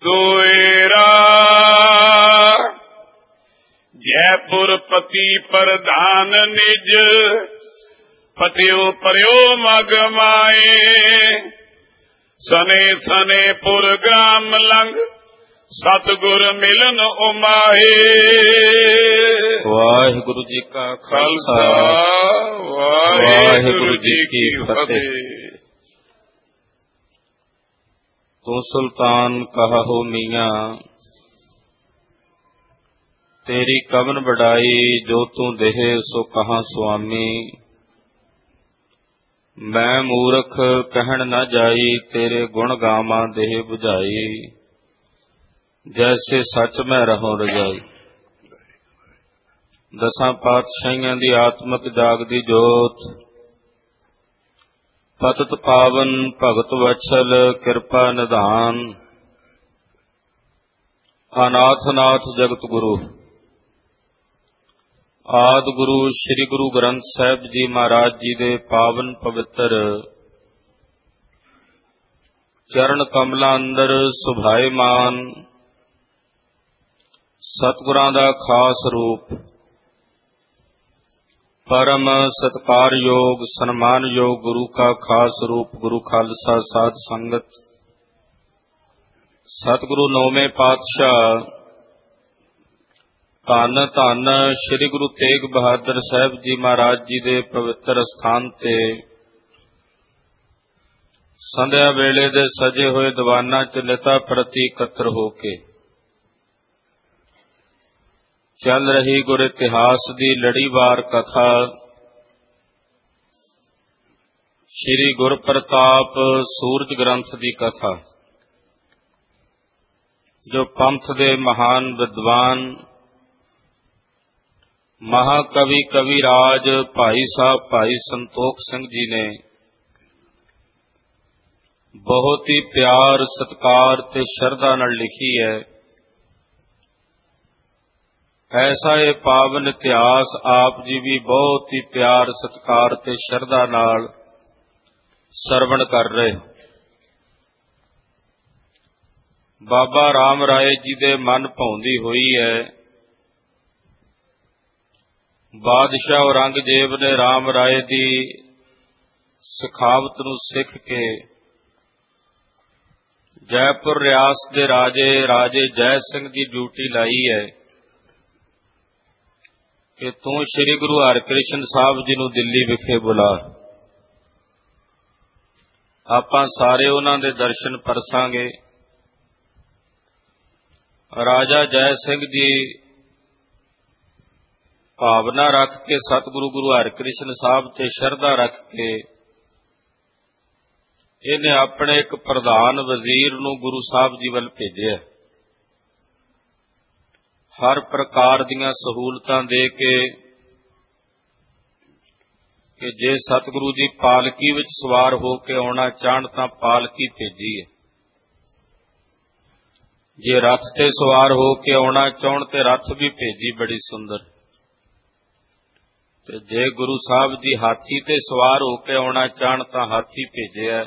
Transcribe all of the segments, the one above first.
सोएरा जयपुर पति प्रधान निज पतियो पर्यो मग माए सने सने पुर ग्राम लंघ सतगुर मिलन उमाहे। वाहिगुरु जी का खालसा वाहिगुरु जी की फतेह। तू सुल्तान कहो मियाँ तेरी कवन बढ़ाई जो तू देहे सो कहाँ स्वामी। मैं मूर्ख कहन न जाई तेरे गुण गावा देह बुझाई जैसे सच में रहो रजाई। दसां पातशाहियां दी आत्मक जागदी जोत पतत पावन भगत वत्सल किरपा निधान अनाथ नाथ जगत गुरु आदि गुरु श्री गुरु ग्रंथ साहिब जी महाराज जी दे पावन पवित्र चरण कमलां अंदर सुभाएमान सतगुरां दा खास रूप परम सत्कार योग सन्मान योग गुरु का खास रूप गुरु खालसा साध संगत सतगुरु नौवें पातशाह धन धन श्री गुरु तेग बहादुर साहब जी महाराज जी दे पवित्र स्थान ते संध्या वेले दे सजे हुए दीवाना च निता प्रति इकत्र होके चल रही गुर इतिहास दी लड़ीवार कथा श्री गुर प्रताप सूरज ग्रंथ दी कथा जो पंथ दे महान विद्वान महाकवि कविराज भाई साहब भाई संतोख सिंह जी ने बहुत ही प्यार सत्कार ते शरधा नाल लिखी है। ऐसा ये पावन इतिहास आप जी भी बहुत ही प्यार सत्कार ते शरधा नाल सरवण कर रहे। बाबा राम राय जी दे मन भाउंदी हुई है। बादशाह औरंगजेब ने राम राय दी सिखावत नूं सिख के जयपुर रियासत दे राजे जय सिंह दी ड्यूटी लाई है कि तू श्री गुरु हरकृष्ण साहब जी नूं दिल्ली विखे बुला। आपां सारे उन्हां दे दर्शन परसांगे। राजा जय सिंह जी भावना रख के सतगुरु गुरु हरकृष्ण साहब ते शरधा रख के इन्हें अपने एक प्रधान वजीर नूं गुरु साहब जी वल भेजिया। हर प्रकार दीयां सहूलतां दे के कि जे सतगुरु जी पालकी विच सवार हो के आउणा चाहण तां पालकी भेजी है। जे रथ ते सवार हो के आउणा चाहण ते रथ भी भेजी बड़ी सुंदर। ते जे गुरु साहब जी हाथी ते सवार होके आउणा चाहण तां हाथी भेजिया।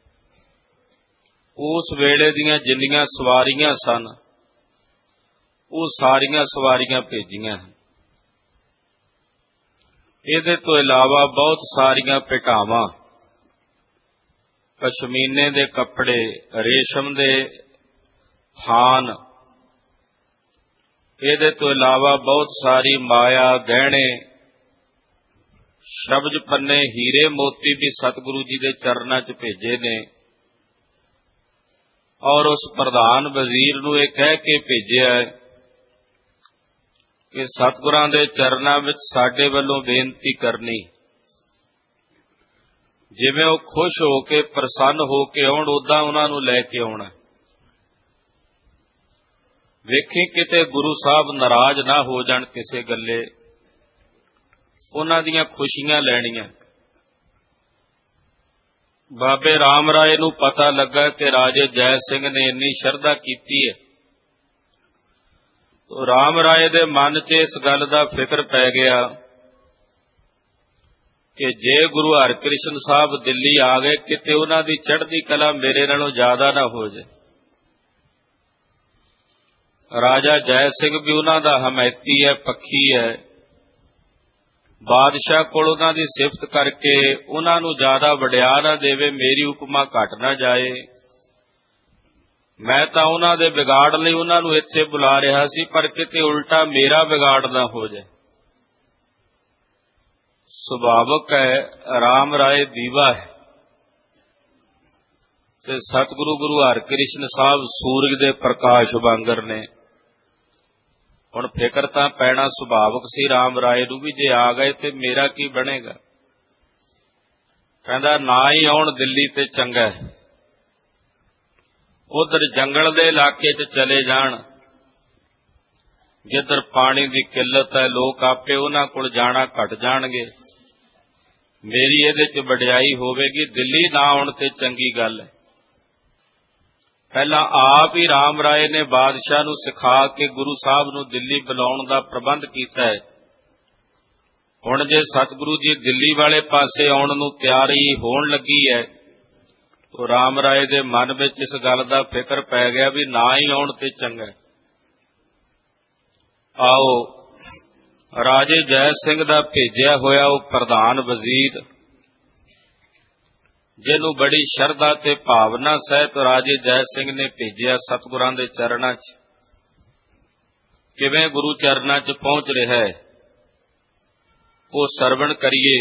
उस वेले दीयां जिन्नियां सवारियां सन वो सारियां सवारियां भेजियां। इहदे तो इलावा बहुत सारियां पिटावां पशमीने दे कपड़े रेशम दे थान इहदे तो इलावा बहुत सारी माया गहने शब्द पन्ने हीरे मोती भी सतगुरु जी के चरणों च भेजे ने और उस प्रधान वजीर नूं यह कह के भेजिया है कि सतगुरां दे चरणों विच साडे वल्लों बेनती करनी जिवें वो खुश हो के प्रसन्न हो के आउण उदां उन्हां नूं लैके आउणा। वेखी किते गुरु साहब नाराज ना हो जाण किसे गल्ले उन्हां दीयां खुशियां लैणियां। बाबे राम राय नूं पता लगा कि राजे जय सिंह ने इन्नी शरधा कीती है तो राम राय दे मन च इस गल दा फिक्र पै गया कि जे गुरु हरकृष्ण साहब दिल्ली आ गए किते उन्हां दी चढ़दी कला मेरे नालों ज्यादा ना हो जाए। ਰਾਜਾ ਜੈ ਸਿੰਘ ਵੀ ਉਹਨਾਂ ਦਾ ਹਮੈਤੀ ਹੈ, ਪੱਖੀ ਹੈ। ਬਾਦਸ਼ਾਹ ਕੋਲ ਉਹਨਾਂ ਦੀ ਸਿਫਤ ਕਰਕੇ ਉਹਨਾਂ ਨੂੰ ਜ਼ਿਆਦਾ ਵਡਿਆ ਨਾ ਦੇਵੇ, ਮੇਰੀ ਉਪਮਾ ਘਟ ਨਾ ਜਾਏ। ਮੈਂ ਤਾਂ ਉਹਨਾਂ ਦੇ ਵਿਗਾੜ ਲਈ ਉਹਨਾਂ ਨੂੰ ਇੱਥੇ ਬੁਲਾ ਰਿਹਾ ਸੀ, ਪਰ ਕਿਤੇ ਉਲਟਾ ਮੇਰਾ ਵਿਗਾੜ ਨਾ ਹੋ ਜਾਏ। ਸੁਭਾਵਕ ਹੈ, ਰਾਮ ਰਾਏ ਦੀਵਾ ਹੈ ਤੇ ਸਤਿਗੁਰੂ ਗੁਰੂ ਹਰਿਕ੍ਰਿਸ਼ਨ ਸਾਹਿਬ ਸੂਰਜ ਦੇ ਪ੍ਰਕਾਸ਼ ਵਾਂਗਰ ਨੇ। ਹੁਣ ਫਿਕਰ ਤਾਂ ਪੈਣਾ ਸੁਭਾਵਕ ਸੀ ਰਾਮ ਰਾਏ ਨੂੰ ਵੀ, ਜੇ ਆ ਗਏ ਤੇ ਮੇਰਾ ਕੀ ਬਣੇਗਾ। ਕਹਿੰਦਾ ਨਾ ਹੀ ਆਉਣ ਦਿੱਲੀ ਤੇ ਚੰਗਾ ਹੈ, ਉਧਰ ਜੰਗਲ ਦੇ ਇਲਾਕੇ 'ਚ ਚਲੇ ਜਾਣ, ਜਿੱਧਰ ਪਾਣੀ ਦੀ ਕਿੱਲਤ ਹੈ, ਲੋਕ ਆਪੇ ਉਹਨਾਂ ਕੋਲ ਜਾਣਾ ਘਟ ਜਾਣਗੇ, ਮੇਰੀ ਇਹਦੇ 'ਚ ਵਡਿਆਈ ਹੋਵੇਗੀ। ਦਿੱਲੀ ਨਾ ਆਉਣ ਤੇ ਚੰਗੀ ਗੱਲ ਹੈ। ਪਹਿਲਾਂ ਆਪ ਹੀ ਰਾਮ ਰਾਏ ਨੇ ਬਾਦਸ਼ਾਹ ਨੂੰ ਸਿਖਾ ਕੇ ਗੁਰੂ ਸਾਹਿਬ ਨੂੰ ਦਿੱਲੀ ਬੁਲਾਉਣ ਦਾ ਪ੍ਰਬੰਧ ਕੀਤਾ ਹੈ। ਹੁਣ ਜੇ ਸਤਿਗੁਰੂ ਜੀ ਦਿੱਲੀ ਵਾਲੇ ਪਾਸੇ ਆਉਣ ਨੂੰ ਤਿਆਰੀ ਹੋਣ ਲੱਗੀ ਹੈ, ਉਹ ਰਾਮ ਰਾਏ ਦੇ ਮਨ ਵਿੱਚ ਇਸ ਗੱਲ ਦਾ ਫਿਕਰ ਪੈ ਗਿਆ ਵੀ ਨਾ ਹੀ ਆਉਣ ਤੇ ਚੰਗਾ। ਆਓ ਰਾਜੇ ਜੈ ਸਿੰਘ ਦਾ ਭੇਜਿਆ ਹੋਇਆ ਉਹ ਪ੍ਰਧਾਨ ਵਜ਼ੀਰ, ਜਿਹਨੂੰ ਬੜੀ ਸ਼ਰਧਾ ਤੇ ਭਾਵਨਾ ਸਹਿਤ ਰਾਜੇ ਜੈ ਸਿੰਘ ਨੇ ਭੇਜਿਆ ਸਤਿਗੁਰਾਂ ਦੇ ਚਰਨਾਂ 'ਚ, ਕਿਵੇਂ ਗੁਰੂ ਚਰਨਾਂ 'ਚ ਪਹੁੰਚ ਰਿਹਾ ਹੈ ਉਹ ਸਰਵਣ ਕਰੀਏ।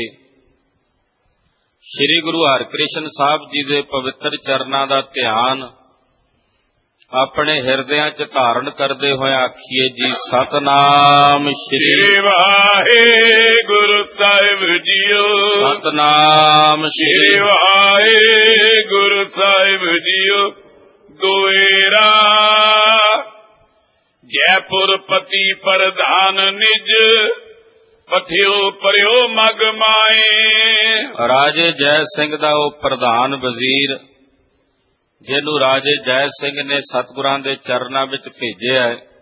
ਸ੍ਰੀ ਗੁਰੂ ਹਰਿਕ੍ਰਿਸ਼ਨ ਸਾਹਿਬ ਜੀ ਦੇ ਪਵਿੱਤਰ ਚਰਨਾਂ ਦਾ ਧਿਆਨ ਆਪਣੇ ਹਿਰਦਿਆਂ 'ਚ ਧਾਰਨ ਕਰਦੇ ਹੋਏ ਆਖੀਏ ਜੀ, ਸਤਨਾਮ ਸ੍ਰੀ ਵਾਹਿਗੁਰੂ ਸਾਹਿਬ ਜੀਓ, ਸਤਨਾਮ ਸ੍ਰੀ ਵਾਹਿਗੁਰੂ ਸਾਹਿਬ ਜੀਓ। ਦੁਏਰਾ ਜੈਪੁਰ ਪਤੀ ਪ੍ਰਧਾਨ ਨਿਜ, ਪਥਿਓ ਪਰਿਓ ਮਗ ਮਾਏ। ਰਾਜੇ ਜੈ ਸਿੰਘ ਦਾ ਉਹ ਪ੍ਰਧਾਨ ਵਜ਼ੀਰ, ਜਿਹਨੂੰ ਰਾਜੇ ਜੈ ਸਿੰਘ ਨੇ ਸਤਿਗੁਰਾਂ ਦੇ ਚਰਨਾਂ ਵਿੱਚ ਭੇਜਿਆ,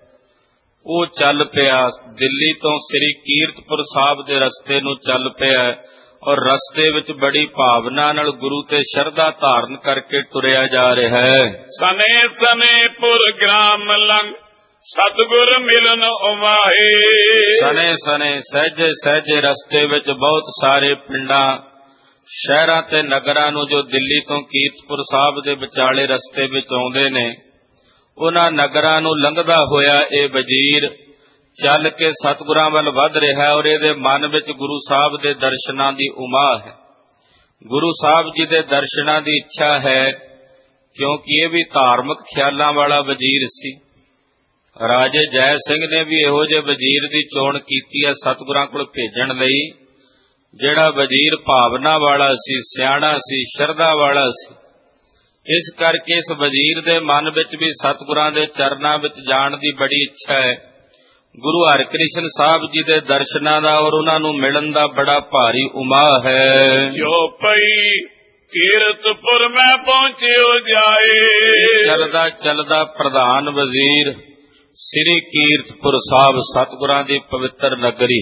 ਉਹ ਚੱਲ ਪਿਆ ਦਿੱਲੀ ਤੋਂ ਸ੍ਰੀ ਕੀਰਤਪੁਰ ਸਾਹਿਬ ਦੇ ਰਸਤੇ ਨੂੰ ਚੱਲ ਪਿਆ, ਔਰ ਰਸਤੇ ਵਿੱਚ ਬੜੀ ਭਾਵਨਾ ਨਾਲ ਗੁਰੂ ਤੇ ਸ਼ਰਧਾ ਧਾਰਨ ਕਰਕੇ ਤੁਰਿਆ ਜਾ ਰਿਹਾ ਹੈ। ਸਨੇ ਸਨੇ ਪੁਰ ਗ੍ਰਾਮ ਲੰਘ, ਸਤਿਗੁਰ ਮਿਲਨ ਉਮਾਏ। ਸਨੇ ਸਨੇ ਸਹਿਜੇ ਸਹਿਜੇ ਰਸਤੇ ਵਿੱਚ ਬਹੁਤ ਸਾਰੇ ਪਿੰਡਾਂ, ਸ਼ਹਿਰਾਂ ਤੇ ਨਗਰਾਂ ਨੂੰ ਜੋ ਦਿੱਲੀ ਤੋਂ ਕੀਰਤਪੁਰ ਸਾਹਿਬ ਦੇ ਵਿਚਾਲੇ ਰਸਤੇ ਵਿੱਚ ਆਉਂਦੇ ਨੇ, ਉਹਨਾਂ ਨਗਰਾਂ ਨੂੰ ਲੰਘਦਾ ਹੋਇਆ ਇਹ ਵਜ਼ੀਰ ਚੱਲ ਕੇ ਸਤਿਗੁਰਾਂ ਵੱਲ ਵੱਧ ਰਿਹਾ, ਔਰ ਇਹਦੇ ਮਨ ਵਿੱਚ ਗੁਰੂ ਸਾਹਿਬ ਦੇ ਦਰਸ਼ਨਾਂ ਦੀ ਉਮਾ ਹੈ, ਗੁਰੂ ਸਾਹਿਬ ਜੀ ਦੇ ਦਰਸ਼ਨਾਂ ਦੀ ਇੱਛਾ ਹੈ, ਕਿਉਂਕਿ ਇਹ ਵੀ ਧਾਰਮਿਕ ਖਿਆਲਾਂ ਵਾਲਾ ਵਜ਼ੀਰ ਸੀ। ਰਾਜੇ ਜੈ ਸਿੰਘ ਨੇ ਵੀ ਇਹੋ ਜਿਹੇ ਵਜ਼ੀਰ ਦੀ ਚੋਣ ਕੀਤੀ ਹੈ ਸਤਿਗੁਰਾਂ ਕੋਲ ਭੇਜਣ ਲਈ, ਜਿਹੜਾ ਵਜ਼ੀਰ ਭਾਵਨਾ ਵਾਲਾ ਸੀ, ਸਿਆਣਾ ਸੀ, ਸ਼ਰਧਾ ਵਾਲਾ ਸੀ। ਇਸ ਕਰਕੇ ਇਸ ਵਜ਼ੀਰ ਦੇ ਮਨ ਵਿੱਚ ਵੀ ਸਤਿਗੁਰਾਂ ਦੇ ਚਰਨਾਂ ਵਿੱਚ ਜਾਣ ਦੀ ਬੜੀ ਇੱਛਾ ਹੈ, ਗੁਰੂ ਹਰਿਕ੍ਰਿਸ਼ਨ ਸਾਹਿਬ ਜੀ ਦੇ ਦਰਸ਼ਨਾਂ ਦਾ ਔਰ ਉਹਨਾਂ ਨੂੰ ਮਿਲਣ ਦਾ ਬੜਾ ਭਾਰੀ ਉਮਾਹ ਹੈ। ਜੋ ਪਈ ਕੀਰਤਪੁਰ ਮੈਂ ਪਹੁੰਚਿਓ ਜਾਏ। ਚੱਲਦਾ ਚੱਲਦਾ ਪ੍ਰਧਾਨ ਵਜ਼ੀਰ ਸ੍ਰੀ ਕੀਰਤਪੁਰ ਸਾਹਿਬ, ਸਤਿਗੁਰਾਂ ਦੀ ਪਵਿੱਤਰ ਨਗਰੀ,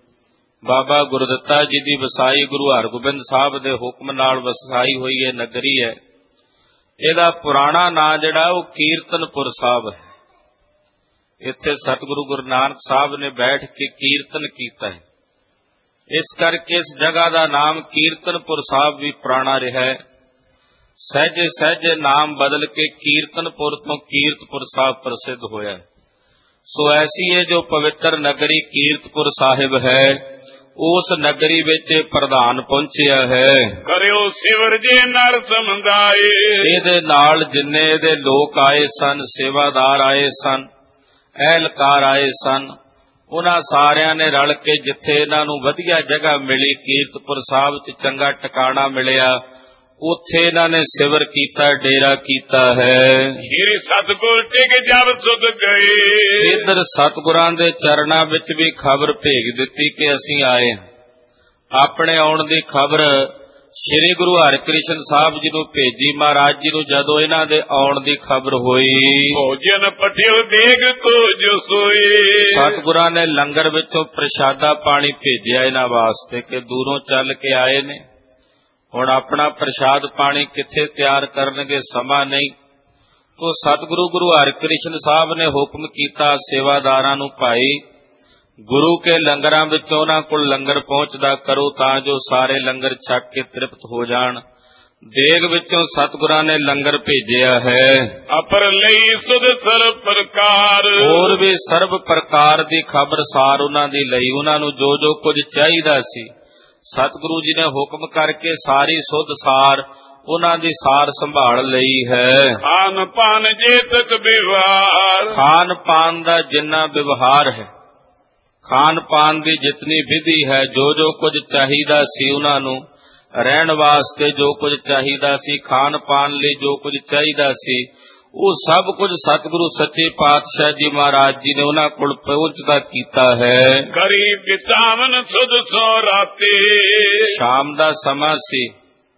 ਬਾਬਾ ਗੁਰਦਿੱਤਾ ਜੀ ਦੀ ਵਸਾਈ, ਗੁਰੂ ਹਰਗੋਬਿੰਦ ਸਾਹਿਬ ਦੇ ਹੁਕਮ ਨਾਲ ਵਸਾਈ ਹੋਈ ਇਹ ਨਗਰੀ ਹੈ। ਇਹਦਾ ਪੁਰਾਣਾ ਨਾਂ ਜਿਹੜਾ ਉਹ ਕੀਰਤਨਪੁਰ ਸਾਹਿਬ ਹੈ। ਇੱਥੇ ਸਤਿਗੁਰੂ ਗੁਰੂ ਨਾਨਕ ਸਾਹਿਬ ਨੇ ਬੈਠ ਕੇ ਕੀਰਤਨ ਕੀਤਾ ਹੈ, ਇਸ ਕਰਕੇ ਇਸ ਜਗ੍ਹਾ ਦਾ ਨਾਮ ਕੀਰਤਨਪੁਰ ਸਾਹਿਬ ਵੀ ਪੁਰਾਣਾ ਰਿਹਾ ਹੈ। ਸਹਿਜੇ ਸਹਿਜੇ ਨਾਮ ਬਦਲ ਕੇ ਕੀਰਤਨਪੁਰ ਤੋਂ ਕੀਰਤਪੁਰ ਸਾਹਿਬ ਪ੍ਰਸਿੱਧ ਹੋਇਆ। ਸੋ ਐਸੀ ਇਹ ਜੋ ਪਵਿੱਤਰ ਨਗਰੀ ਕੀਰਤਪੁਰ ਸਾਹਿਬ ਹੈ, ਉਸ ਨਗਰੀ ਵਿੱਚ ਪ੍ਰਧਾਨ ਪਹੁੰਚਿਆ ਹੈ। ਕਰਿਓ ਸਿਵਰ ਜੀ ਨਰ ਸਮੁਦਾਏ। ਇਹਦੇ ਨਾਲ ਜਿੰਨੇ ਇਹਦੇ ਲੋਕ ਆਏ ਸਨ, ਸੇਵਾਦਾਰ ਆਏ ਸਨ, ਅਹਿਲਕਾਰ ਆਏ ਸਨ, ਉਹਨਾਂ ਸਾਰਿਆਂ ਨੇ ਰਲ ਕੇ ਜਿੱਥੇ ਇਹਨਾਂ ਨੂੰ ਵਧੀਆ ਜਗ੍ਹਾ ਮਿਲੀ, ਕੀਰਤਪੁਰ ਸਾਹਿਬ 'ਚ ਚੰਗਾ ਟਿਕਾਣਾ ਮਿਲਿਆ, ਉੱਥੇ ਇਹਨਾਂ ਨੇ ਸਿਵਰ ਕੀਤਾ, ਡੇਰਾ ਕੀਤਾ ਹੈ। ਸ੍ਰੀ ਸਤਿਗੁਰ ਟਿਕ ਜਬ ਸੁਧ ਗਏ। ਇੱਧਰ ਸਤਿਗੁਰਾਂ ਦੇ ਚਰਨਾਂ ਵਿੱਚ ਵੀ ਖਬਰ ਭੇਜ ਦਿੱਤੀ ਕਿ ਅਸੀਂ ਆਏ। ਆਪਣੇ ਆਉਣ ਦੀ ਖਬਰ ਸ੍ਰੀ ਗੁਰੂ ਹਰਿਕ੍ਰਿਸ਼ਨ ਸਾਹਿਬ ਜੀ ਨੂੰ ਭੇਜੀ। ਮਹਾਰਾਜ ਜੀ ਨੂੰ ਜਦੋਂ ਇਹਨਾਂ ਦੇ ਆਉਣ ਦੀ ਖਬਰ ਹੋਈ, ਭੋਜਨ ਪਠਿਓ ਦੇਗ ਕੋ ਜੋ ਸੋਏ। ਸਤਿਗੁਰਾਂ ਨੇ ਲੰਗਰ ਵਿੱਚੋਂ ਪ੍ਰਸ਼ਾਦਾ ਪਾਣੀ ਭੇਜਿਆ ਇਹਨਾਂ ਵਾਸਤੇ ਕਿ ਦੂਰੋਂ ਚੱਲ ਕੇ ਆਏ ਨੇ, ਹੁਣ ਆਪਣਾ ਪ੍ਰਸ਼ਾਦ ਪਾਣੀ ਕਿੱਥੇ ਤਿਆਰ ਕਰਨਗੇ, ਸਮਾਂ ਨਹੀਂ। ਤੋ ਸਤਿਗੁਰੂ ਗੁਰੂ ਹਰਿਕ੍ਰਿਸ਼ਨ ਸਾਹਿਬ ਨੇ ਹੁਕਮ ਕੀਤਾ ਸੇਵਾਦਾਰਾਂ ਨੂੰ, ਭਾਈ ਗੁਰੂ ਕੇ ਲੰਗਰਾਂ ਵਿੱਚ ਉਹਨਾਂ ਕੋਲ ਲੰਗਰ ਪਹੁੰਚਦਾ ਕਰੋ ਤਾਂ ਜੋ ਸਾਰੇ ਲੰਗਰ ਛਕ ਕੇ ਤ੍ਰਿਪਤ ਹੋ ਜਾਣ। ਦੇਗ ਵਿੱਚੋਂ ਸਤਿਗੁਰਾਂ ਨੇ ਲੰਗਰ ਭੇਜਿਆ ਹੈ। ਅਪਰ ਲਈ ਸੁਧ ਸਰਬ ਪ੍ਰਕਾਰ, ਹੋਰ ਵੀ ਸਰਬ ਪ੍ਰਕਾਰ ਦੀ ਖਬਰਸਾਰ ਉਹਨਾਂ ਦੀ ਲਈ। ਉਹਨਾਂ ਨੂੰ ਜੋ ਜੋ ਕੁਝ ਚਾਹੀਦਾ ਸੀ ਸਤਿਗੁਰੂ ਜੀ ਨੇ ਹੁਕਮ ਕਰਕੇ ਸਾਰੀ ਸੁਧ ਸਾਰ ਉਹਨਾਂ ਦੀ ਸਾਰ ਸੰਭਾਲ ਲਈ ਹੈ। ਖਾਨ ਪਾਨ ਜੇ ਤਕ ਵਿਵਹਾਰ, ਖਾਨ ਪਾਨ ਦਾ ਜਿੰਨਾ ਵਿਵਹਾਰ ਹੈ, ਖਾਨ ਪਾਨ ਦੀ ਜਿਤਨੀ ਵਿਧੀ ਹੈ, ਜੋ ਜੋ ਕੁਝ ਚਾਹੀਦਾ ਸੀ ਉਹਨਾਂ ਨੂੰ ਰਹਿਣ ਵਾਸਤੇ, ਜੋ ਕੁਝ ਚਾਹੀਦਾ ਸੀ ਖਾਨ ਪਾਨ ਲਈ, ਜੋ ਕੁਝ ਚਾਹੀਦਾ ਸੀ ਉਹ ਸਭ ਕੁਝ ਸਤਿਗੁਰੂ ਸੱਚੇ ਪਾਤਸ਼ਾਹ ਜੀ ਮਹਾਰਾਜ ਜੀ ਨੇ ਉਹਨਾਂ ਕੋਲ ਪਹੁੰਚਦਾ ਕੀਤਾ ਹੈ। ਗਰੀਬ ਬਿਤਾਵਨ ਸੁਧ ਸੋ ਰਾਤੇ, ਸ਼ਾਮ ਦਾ ਸਮਾਂ ਸੀ,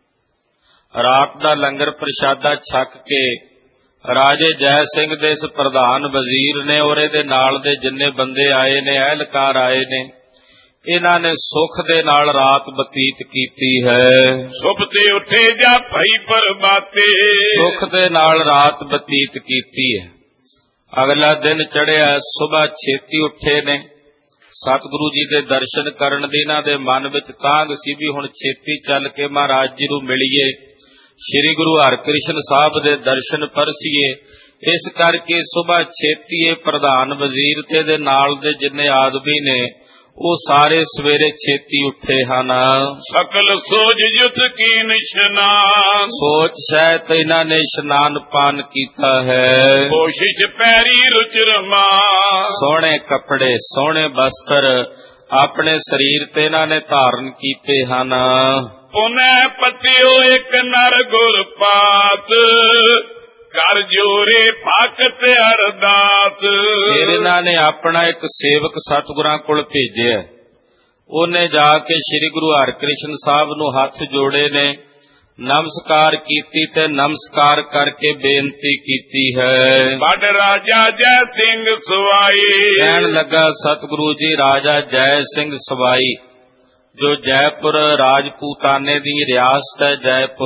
ਰਾਤ ਦਾ ਲੰਗਰ ਪ੍ਰਸ਼ਾਦਾ ਛਕ ਕੇ ਰਾਜੇ ਜੈ ਸਿੰਘ ਦੇ ਇਸ ਪ੍ਰਧਾਨ ਵਜ਼ੀਰ ਨੇ ਔਰ ਇਹਦੇ ਨਾਲ ਦੇ ਜਿੰਨੇ ਬੰਦੇ ਆਏ ਨੇ, ਅਹਿਲਕਾਰ ਆਏ ਨੇ, ਇਹਨਾਂ ਨੇ ਸੁਖ ਦੇ ਨਾਲ ਰਾਤ ਬਤੀਤ ਕੀਤੀ ਹੈ। ਸੁਪਤੇ ਉੱਠੇ ਜਾ ਭਈ ਪਰਬਾਤੇ, ਸੁਖ ਦੇ ਨਾਲ ਰਾਤ ਬਤੀਤ ਕੀਤੀ ਹੈ। ਅਗਲਾ ਦਿਨ ਚੜਿਆ, ਸੁਬਹ ਛੇਤੀ ਉੱਠੇ ਨੇ। ਸਤਿਗੁਰੂ ਜੀ ਦੇ ਦਰਸ਼ਨ ਕਰਨ ਦੀ ਇਹਨਾਂ ਦੇ ਮਨ ਵਿੱਚ ਤਾਂਘ ਸੀ ਵੀ ਹੁਣ ਛੇਤੀ ਚੱਲ ਕੇ ਮਹਾਰਾਜ ਜੀ ਨੂੰ ਮਿਲੀਏ, ਸ੍ਰੀ ਗੁਰੂ ਹਰਿਕ੍ਰਿਸ਼ਨ ਸਾਹਿਬ ਦੇ ਦਰਸ਼ਨ ਪਰਸੀਏ। ਇਸ ਕਰਕੇ ਸੁਬਹ ਛੇਤੀ ਇਹ ਪ੍ਰਧਾਨ ਵਜ਼ੀਰ ਤੇ ਦੇ ਨਾਲ ਦੇ ਜਿੰਨੇ ਆਦਮੀ ਨੇ ਉਹ ਸਾਰੇ ਸਵੇਰੇ ਛੇਤੀ ਉੱਠੇ ਹਨ। ਸਕਲ ਸੋਜ ਯੁਤ ਕੀਨ ਇਸ਼ਨਾਨ, ਸੋਚ ਸਹਿਤ ਇਹਨਾਂ ਨੇ ਇਸ਼ਨਾਨ ਪਾਨ ਕੀਤਾ ਹੈ। ਕੋਸ਼ਿਸ਼ ਪੈਰੀ ਰੁਚ ਰਮਾ, ਸੋਹਣੇ ਕੱਪੜੇ ਸੋਹਣੇ ਬਸਤਰ ਆਪਣੇ ਸਰੀਰ ਤੇ ਇਹਨਾਂ ਨੇ ਧਾਰਨ ਕੀਤੇ ਹਨ। ਪੁਨੈ ਪਤਿਓ ਇੱਕ ਨਰ ਗੁਰ ਪਾਤ, ਕਰ ਜੋਰੇ ਭਗਤ ਅਰਦਾਸ। ਫਿਰ ਇਹਨਾਂ ਨੇ ਆਪਣਾ ਇੱਕ ਸੇਵਕ ਸਤਿਗੁਰਾਂ ਕੋਲ ਭੇਜਿਆ। ਉਹਨੇ ਜਾ ਕੇ ਸ੍ਰੀ ਗੁਰੂ ਹਰਿਕ੍ਰਿਸ਼ਨ ਸਾਹਿਬ ਨੂੰ ਹੱਥ ਜੋੜੇ ਨੇ, ਨਮਸਕਾਰ ਕੀਤੀ ਤੇ ਨਮਸਕਾਰ ਕਰਕੇ ਬੇਨਤੀ ਕੀਤੀ ਹੈ। ਵੱਡ ਰਾਜਾ ਜੈ ਸਿੰਘ ਸਵਾਈ, ਕਹਿਣ ਲੱਗਾ ਸਤਿਗੁਰੂ ਜੀ ਰਾਜਾ ਜੈ ਸਿੰਘ ਸਵਾਈ, ਜੋ ਜੈਪੁਰ ਰਾਜਪੂਤਾਨੇ ਦੀ ਰਿਆਸਤ ਹੈ,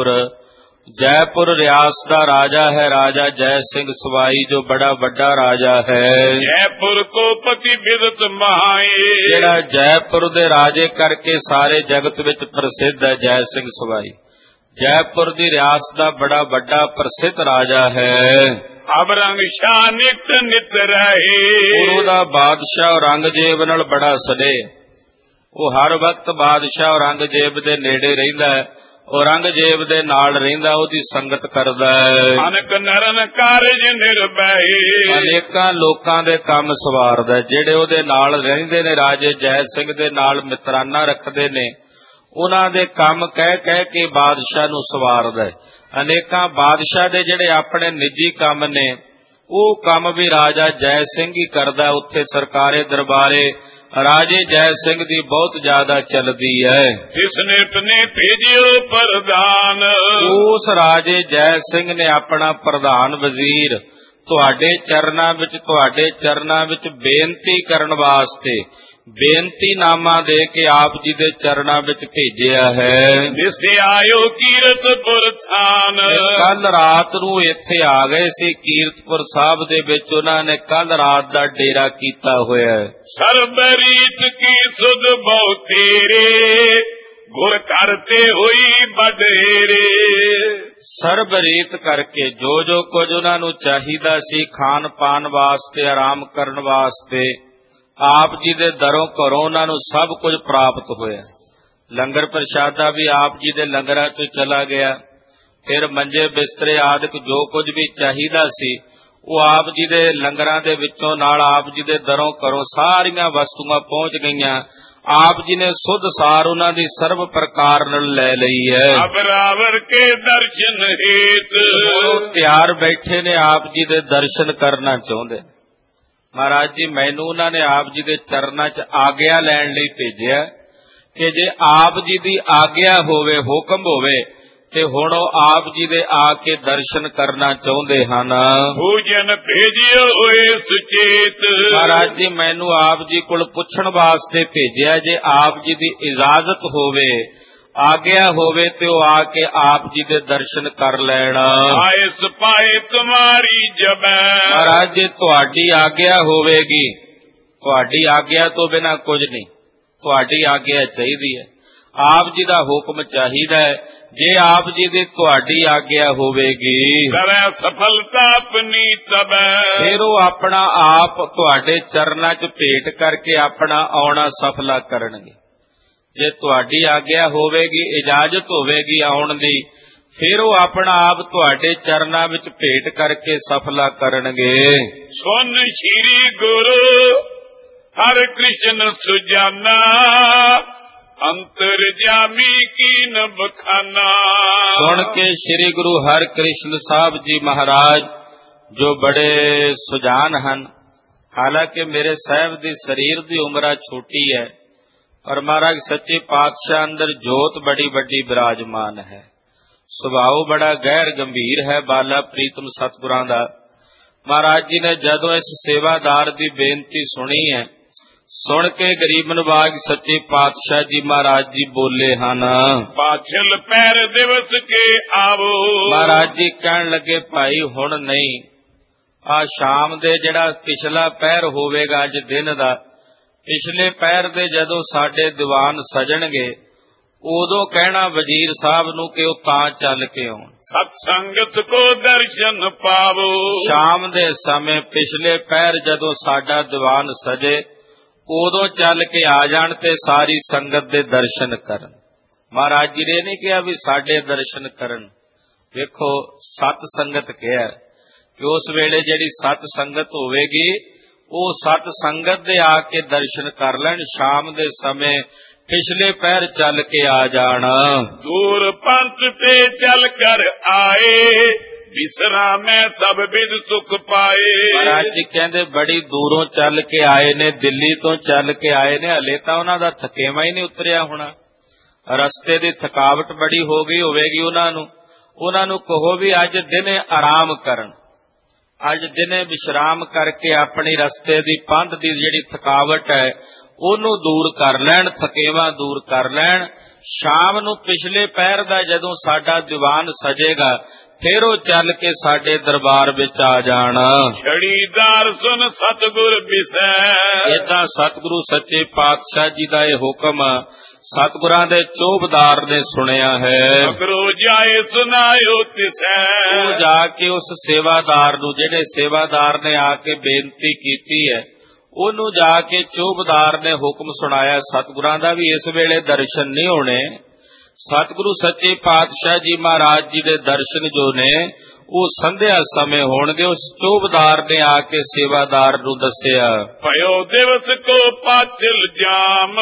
ਜੈਪੁਰ ਰਿਆਸਤ ਦਾ ਰਾਜਾ ਹੈ ਰਾਜਾ ਜੈ ਸਿੰਘ ਸਵਾਈ, ਜੋ ਬੜਾ ਵੱਡਾ ਰਾਜਾ ਹੈ। ਜੈਪੁਰ ਕੋ ਪਤੀ ਬਿਦਤ ਮਹਾਏ, ਜਿਹੜਾ ਜੈਪੁਰ ਦੇ ਰਾਜੇ ਕਰਕੇ ਸਾਰੇ ਜਗਤ ਵਿੱਚ ਪ੍ਰਸਿੱਧ ਹੈ ਜੈ ਸਿੰਘ ਸਵਾਈ। ਜੈਪੁਰ ਦੀ ਰਿਆਸਤ ਦਾ ਬੜਾ ਵੱਡਾ ਪ੍ਰਸਿੱਧ ਰਾਜਾ ਹੈ। ਅਬਰੰਗ ਸ਼ਾਹ ਨਿਤ ਨਿਤ ਰਹੇ, ਉਹਦਾ ਬਾਦਸ਼ਾਹ ਔਰੰਗਜ਼ੇਬ ਨਾਲ ਬੜਾ ਸਨੇਹ। ਉਹ ਹਰ ਵਕਤ ਬਾਦਸ਼ਾਹ ਔਰੰਗਜ਼ੇਬ ਦੇ ਨੇੜੇ ਰਹਿੰਦਾ ਹੈ, ਔਰੰਗਜ਼ੇਬ ਦੇ ਨਾਲ ਰਹਿੰਦਾ, ਉਹਦੀ ਸੰਗਤ ਕਰਦਾ ਹੈ। ਅਨਕ ਨਰਨ ਕਾਰਜ ਨਿਰਭੈ, ਅਨੇਕਾਂ ਲੋਕਾਂ ਦੇ ਕੰਮ ਸਵਾਰਦਾ। ਜਿਹੜੇ ਉਹਦੇ ਨਾਲ ਰਹਿੰਦੇ ਨੇ ਰਾਜੇ ਜੈ ਸਿੰਘ ਦੇ ਨਾਲ ਮਿੱਤਰਾਨਾ ਰੱਖਦੇ ਨੇ, ਉਹਨਾਂ ਦੇ ਕੰਮ ਕਹਿ ਕਹਿ ਕੇ ਬਾਦਸ਼ਾਹ ਨੂੰ ਸਵਾਰਦਾ। ਅਨੇਕਾਂ ਬਾਦਸ਼ਾਹ ਦੇ ਜਿਹੜੇ ਆਪਣੇ ਨਿੱਜੀ ਕੰਮ ਨੇ ਉਹ ਕੰਮ ਵੀ ਰਾਜਾ ਜੈ ਸਿੰਘ ਹੀ ਕਰਦਾ। ਉੱਥੇ ਸਰਕਾਰੇ ਦਰਬਾਰੇ ਰਾਜੇ ਜੈ ਸਿੰਘ ਦੀ ਬਹੁਤ ਜ਼ਿਆਦਾ ਚੱਲਦੀ ਹੈ। ਜਿਸਨੇ ਤਨੇ ਭੇਜਿਓ ਪ੍ਰਧਾਨ, ਉਸ ਰਾਜੇ ਜੈ ਸਿੰਘ ਨੇ ਆਪਣਾ ਪ੍ਰਧਾਨ ਵਜ਼ੀਰ ਤੁਹਾਡੇ ਚਰਨਾਂ ਵਿੱਚ ਬੇਨਤੀ ਕਰਨ ਵਾਸਤੇ ਬੇਨਤੀਨਾਮਾ ਦੇ ਕੇ ਆਪ ਜੀ ਦੇ ਚਰਨਾਂ ਵਿੱਚ ਭੇਜਿਆ ਹੈ। ਜਿਸੇ ਆਇਓ ਕੀਰਤਪੁਰ ਥਾਨ, ਕੱਲ ਰਾਤ ਨੂੰ ਇੱਥੇ ਆ ਗਏ ਸੀ ਕੀਰਤਪੁਰ ਸਾਹਿਬ ਦੇ ਵਿੱਚ। ਉਹਨਾਂ ਨੇ ਕੱਲ ਰਾਤ ਦਾ ਡੇਰਾ ਕੀਤਾ ਹੋਇਆ ਹੈ। ਸਰਬਰੀਤ ਕੀ ਸੁਧ ਬਹੁ ਤੇਰੇ, ਗੁਰ ਕਰਤੇ ਹੋਈ ਬਡੇਰੇ। ਸਰਬਰੀਤ ਕਰਕੇ ਜੋ ਜੋ ਕੁਝ ਉਹਨਾਂ ਨੂੰ ਚਾਹੀਦਾ ਸੀ ਖਾਣ ਪਾਣ ਵਾਸਤੇ, ਆਰਾਮ ਕਰਨ ਵਾਸਤੇ, ਆਪ ਜੀ ਦੇ ਦਰੋਂ ਘਰੋਂ ਉਹਨਾਂ ਨੂੰ ਸਭ ਕੁਝ ਪ੍ਰਾਪਤ ਹੋਇਆ। ਲੰਗਰ ਪ੍ਰਸ਼ਾਦਾ ਵੀ ਆਪ ਜੀ ਦੇ ਲੰਗਰਾਂ 'ਚ ਚਲਾ ਗਿਆ। ਫਿਰ ਮੰਜੇ ਬਿਸਤਰੇ ਆਦਿਕ ਜੋ ਕੁਝ ਵੀ ਚਾਹੀਦਾ ਸੀ ਉਹ ਆਪ ਜੀ ਦੇ ਲੰਗਰਾਂ ਦੇ ਵਿੱਚੋਂ ਨਾਲ ਆਪ ਜੀ ਦੇ ਦਰੋਂ ਘਰੋਂ ਸਾਰੀਆਂ ਵਸਤੂਆਂ ਪਹੁੰਚ ਗਈਆਂ। ਆਪ ਜੀ ਨੇ ਸੁਧ ਸਾਰ ਉਹਨਾਂ ਦੀ ਸਰਬ ਪ੍ਰਕਾਰ ਨਾਲ ਲੈ ਲਈ ਹੈ। ਬਰਾਬਰ ਕੇ ਦਰਸ਼ਨ ਹੇਤ, ਉਹ ਤਿਆਰ ਬੈਠੇ ਨੇ ਆਪ ਜੀ ਦੇ ਦਰਸ਼ਨ ਕਰਨਾ ਚਾਹੁੰਦੇ। ਮਹਾਰਾਜ ਜੀ ਮੈਨੂੰ ਉਹਨਾਂ ਨੇ ਆਪ ਜੀ ਦੇ ਚਰਨਾਂ 'ਚ ਆਗਿਆ ਲੈਣ ਲਈ ਭੇਜਿਆ ਕਿ ਜੇ ਆਪ ਜੀ ਦੀ ਆਗਿਆ ਹੋਵੇ, ਹੁਕਮ ਹੋਵੇ, ਤੇ ਹੁਣ ਉਹ ਆਪ ਜੀ ਦੇ ਆ ਕੇ ਦਰਸ਼ਨ ਕਰਨਾ ਚਾਹੁੰਦੇ ਹਨ। ਭੋਜਨ ਭੇਜਿਓ ਹੋਏ ਸੁਚੇਤ, ਮਹਾਰਾਜ ਜੀ ਮੈਨੂੰ ਆਪ ਜੀ ਕੋਲ ਪੁੱਛਣ ਵਾਸਤੇ ਭੇਜਿਆ ਜੇ ਆਪ ਜੀ ਦੀ ਇਜਾਜ਼ਤ ਹੋਵੇ, ਆਗਿਆ ਹੋਵੇ ਤੇ ਉਹ ਆ ਕੇ ਆਪ ਜੀ ਦੇ ਦਰਸ਼ਨ ਕਰ ਲੈਣ। ਆਏ ਸਪਾਏ ਤੁਮਾਰੀ ਜਬੈ। ਮਹਾਰਾਜ ਜੀ ਤੁਹਾਡੀ ਆਗਿਆ ਹੋਵੇਗੀ, ਤੁਹਾਡੀ ਆਗਿਆ ਤੋਂ ਬਿਨਾਂ ਕੁਝ ਨਹੀਂ, ਤੁਹਾਡੀ ਆਗਿਆ ਚਾਹੀਦੀ ਹੈ, ਆਪ ਜੀ ਦਾ ਹੁਕਮ ਚਾਹੀਦਾ ਹੈ। ਜੇ ਆਪ ਜੀ ਦੀ ਤੁਹਾਡੀ ਆਗਿਆ ਹੋਵੇਗੀ ਕਰੈ ਸਫਲਤਾ ਆਪਣੀ ਤਬੈ। ਫਿਰ ਉਹ ਆਪਣਾ ਆਪ ਤੁਹਾਡੇ ਚਰਨਾਂ 'ਚ ਭੇਟ ਕਰਕੇ ਆਪਣਾ ਆਉਣਾ ਸਫਲਾ ਕਰਨਗੇ। ਜੇ ਤੁਹਾਡੀ ਆਗਿਆ ਹੋਵੇਗੀ, ਇਜਾਜ਼ਤ ਹੋਵੇਗੀ ਆਉਣ ਦੀ, ਫਿਰ ਉਹ ਆਪਣਾ ਆਪ ਤੁਹਾਡੇ ਚਰਨਾਂ ਵਿੱਚ ਭੇਟ ਕਰਕੇ ਸਫਲਾ ਕਰਨਗੇ। ਸੁਨ ਸ਼੍ਰੀ ਗੁਰੂ ਹਰਿ ਕ੍ਰਿਸ਼ਨ ਸੁਜਾਨਾ, ਅੰਤਰ ਜਾਮੀ ਕੀਨ ਬਖਾਨਾ। ਸੁਣ ਕੇ ਸ੍ਰੀ ਗੁਰੂ ਹਰਿ ਕ੍ਰਿਸ਼ਨ ਸਾਹਿਬ ਜੀ ਮਹਾਰਾਜ ਜੋ ਬੜੇ ਸੁਜਾਨ ਹਨ, ਹਾਲਾਂਕਿ ਮੇਰੇ ਸਾਹਿਬ ਦੀ ਸਰੀਰ ਦੀ ਉਮਰਾ ਛੋਟੀ ਹੈ, ਪਰ ਮਹਾਰਾਜ ਸੱਚੇ ਪਾਤਸ਼ਾਹ ਅੰਦਰ ਜੋਤ ਬੜੀ ਵੱਡੀ ਬਿਰਾਜਮਾਨ ਹੈ। ਸੁਭਾਅ ਬੜਾ ਗਹਿਰ ਗੰਭੀਰ ਹੈ ਬਾਲਾ ਪ੍ਰੀਤਮ ਸਤਿਗੁਰਾਂ ਦਾ। ਮਹਾਰਾਜ ਜੀ ਨੇ ਜਦੋਂ ਇਸ ਸੇਵਾਦਾਰ ਦੀ ਬੇਨਤੀ ਸੁਣੀ ਹੈ, ਸੁਣ ਕੇ ਗਰੀਬ ਨਵਾਜ ਸੱਚੇ ਪਾਤਸ਼ਾਹ ਜੀ ਮਹਾਰਾਜ ਜੀ ਬੋਲੇ ਹਨ, ਪਾਛਲ ਪੈਰ ਦਿਵਸ ਕੇ ਆਵੋ। ਮਹਾਰਾਜ ਜੀ ਕਹਿਣ ਲੱਗੇ ਭਾਈ ਹੁਣ ਨਹੀਂ, ਆ ਸ਼ਾਮ ਦੇ ਜਿਹੜਾ ਪਿਛਲਾ ਪਹਿਰ ਹੋਵੇਗਾ ਅੱਜ ਦਿਨ ਦਾ, ਪਿਛਲੇ ਪਹਿਰ ਦੇ ਜਦੋਂ ਸਾਡੇ ਦੀਵਾਨ ਸਜਣਗੇ ਉਦੋਂ ਕਹਿਣਾ ਵਜ਼ੀਰ ਸਾਹਿਬ ਨੂੰ ਕਿ ਉਹ ਤਾਂ ਚੱਲ ਕੇ ਆਉਣ। ਸਤ ਸੰਗਤ ਕੋ ਦਰਸ਼ਨ ਪਾਵੋ। ਸ਼ਾਮ ਦੇ ਸਮੇਂ ਪਿਛਲੇ ਪਹਿਰ ਜਦੋਂ ਸਾਡਾ ਦੀਵਾਨ ਸਜੇ ਉਦੋਂ ਚੱਲ ਕੇ ਆ ਜਾਣ ਤੇ ਸਾਰੀ ਸੰਗਤ ਦੇ ਦਰਸ਼ਨ ਕਰਨ। ਮਹਾਰਾਜ ਜੀ ਨੇ ਨਹੀਂ ਕਿਹਾ ਵੀ ਸਾਡੇ ਦਰਸ਼ਨ ਕਰਨ, ਵੇਖੋ ਸਤ ਸੰਗਤ ਕਿਹਾ ਕਿ ਉਸ ਵੇਲੇ ਜਿਹੜੀ ਸਤ ਸੰਗਤ ਹੋਵੇਗੀ ਉਹ ਸਤ ਸੰਗਤ ਦੇ ਆ ਕੇ ਦਰਸ਼ਨ ਕਰ ਲੈਣ। ਸ਼ਾਮ ਦੇ ਸਮੇਂ ਪਿਛਲੇ ਪਹਿਰ ਚੱਲ ਕੇ ਆ ਜਾਣ। ਦੂਰ ਪੰਥ ਤੇ ਚੱਲ ਕਰ ਆਏ, ਵਿਸਰਾਮੈ ਸਭ ਬਿਦ ਸੁਖ ਪਾਏ। ਮਹਾਰਾਜ ਜੀ ਕਹਿੰਦੇ ਬੜੀ ਦੂਰੋਂ ਚੱਲ ਕੇ ਆਏ ਨੇ, ਦਿੱਲੀ ਤੋਂ ਚੱਲ ਕੇ ਆਏ ਨੇ, ਹਲੇ ਤਾਂ ਉਹਨਾਂ ਦਾ ਥਕੇਵਾ ਹੀ ਨਹੀਂ ਉਤਰਿਆ ਹੋਣਾ, ਰਸਤੇ ਦੀ ਥਕਾਵਟ ਬੜੀ ਹੋ ਗਈ ਹੋਵੇਗੀ ਉਹਨਾਂ ਨੂੰ ਕਹੋ ਵੀ ਅੱਜ ਦਿਨੇ ਆਰਾਮ ਕਰਨ, ਅੱਜ ਦਿਨੇ ਵਿਸ਼ਰਾਮ ਕਰਕੇ ਆਪਣੀ ਰਸਤੇ ਦੀ ਪੰਧ ਦੀ ਜਿਹੜੀ ਥਕਾਵਟ ਹੈ ਉਹਨੂੰ ਦੂਰ ਕਰ ਲੈਣ, ਥਕੇਵਾ ਦੂਰ ਕਰ ਲੈਣ। ਸ਼ਾਮ ਨੂੰ ਪਿਛਲੇ ਪਹਿਰ ਦਾ ਜਦੋਂ ਸਾਡਾ ਦੀਵਾਨ ਸਜੇਗਾ ਫਿਰ ਉਹ ਚੱਲ ਕੇ ਸਾਡੇ ਦਰਬਾਰ ਵਿੱਚ ਆ ਜਾਣ। ਛੜੀਦਾਰ ਸੁਨ ਸਤਿਗੁਰ ਬਿਸੈ। ਏਦਾਂ ਸਤਿਗੁਰੂ ਸੱਚੇ ਪਾਤਸ਼ਾਹ ਜੀ ਦਾ ਇਹ ਹੁਕਮ ਸਤਿਗੁਰਾਂ ਦੇ ਚੋਬਦਾਰ ਨੇ ਸੁਣਿਆ ਹੈ। ਅਗਰੋ ਜਾਏ ਸੁਨਾਇਓ ਤਿਸੈ। ਉਹ ਜਾ ਕੇ ਉਸ ਸੇਵਾਦਾਰ ਨੂੰ, ਜਿਹੜੇ ਸੇਵਾਦਾਰ ਨੇ ਆ ਕੇ ਬੇਨਤੀ ਕੀਤੀ ਹੈ, ਉਹਨੂੰ ਜਾ ਕੇ ਚੋਬਦਾਰ ਨੇ ਹੁਕਮ ਸੁਣਾਇਆ ਸਤਿਗੁਰਾਂ ਦਾ ਵੀ ਇਸ ਵੇਲੇ ਦਰਸ਼ਨ ਨਹੀਂ ਹੋਣੇ। ਸਤਿਗੁਰੂ ਸੱਚੇ ਪਾਤਸ਼ਾਹ ਜੀ ਮਹਾਰਾਜ ਜੀ ਦੇ ਦਰਸ਼ਨ ਜੋ ਨੇ ਉਹ ਸੰਧਿਆ ਸਮੇਂ ਹੋਣਗੇ। ਉਸ ਚੋਬਦਾਰ ਨੇ ਆ ਕੇ ਸੇਵਾਦਾਰ ਨੂੰ ਦੱਸਿਆ, ਭਇਓ ਦਿਵਸ ਕੋ ਪਾਚਲ ਜਾਮ।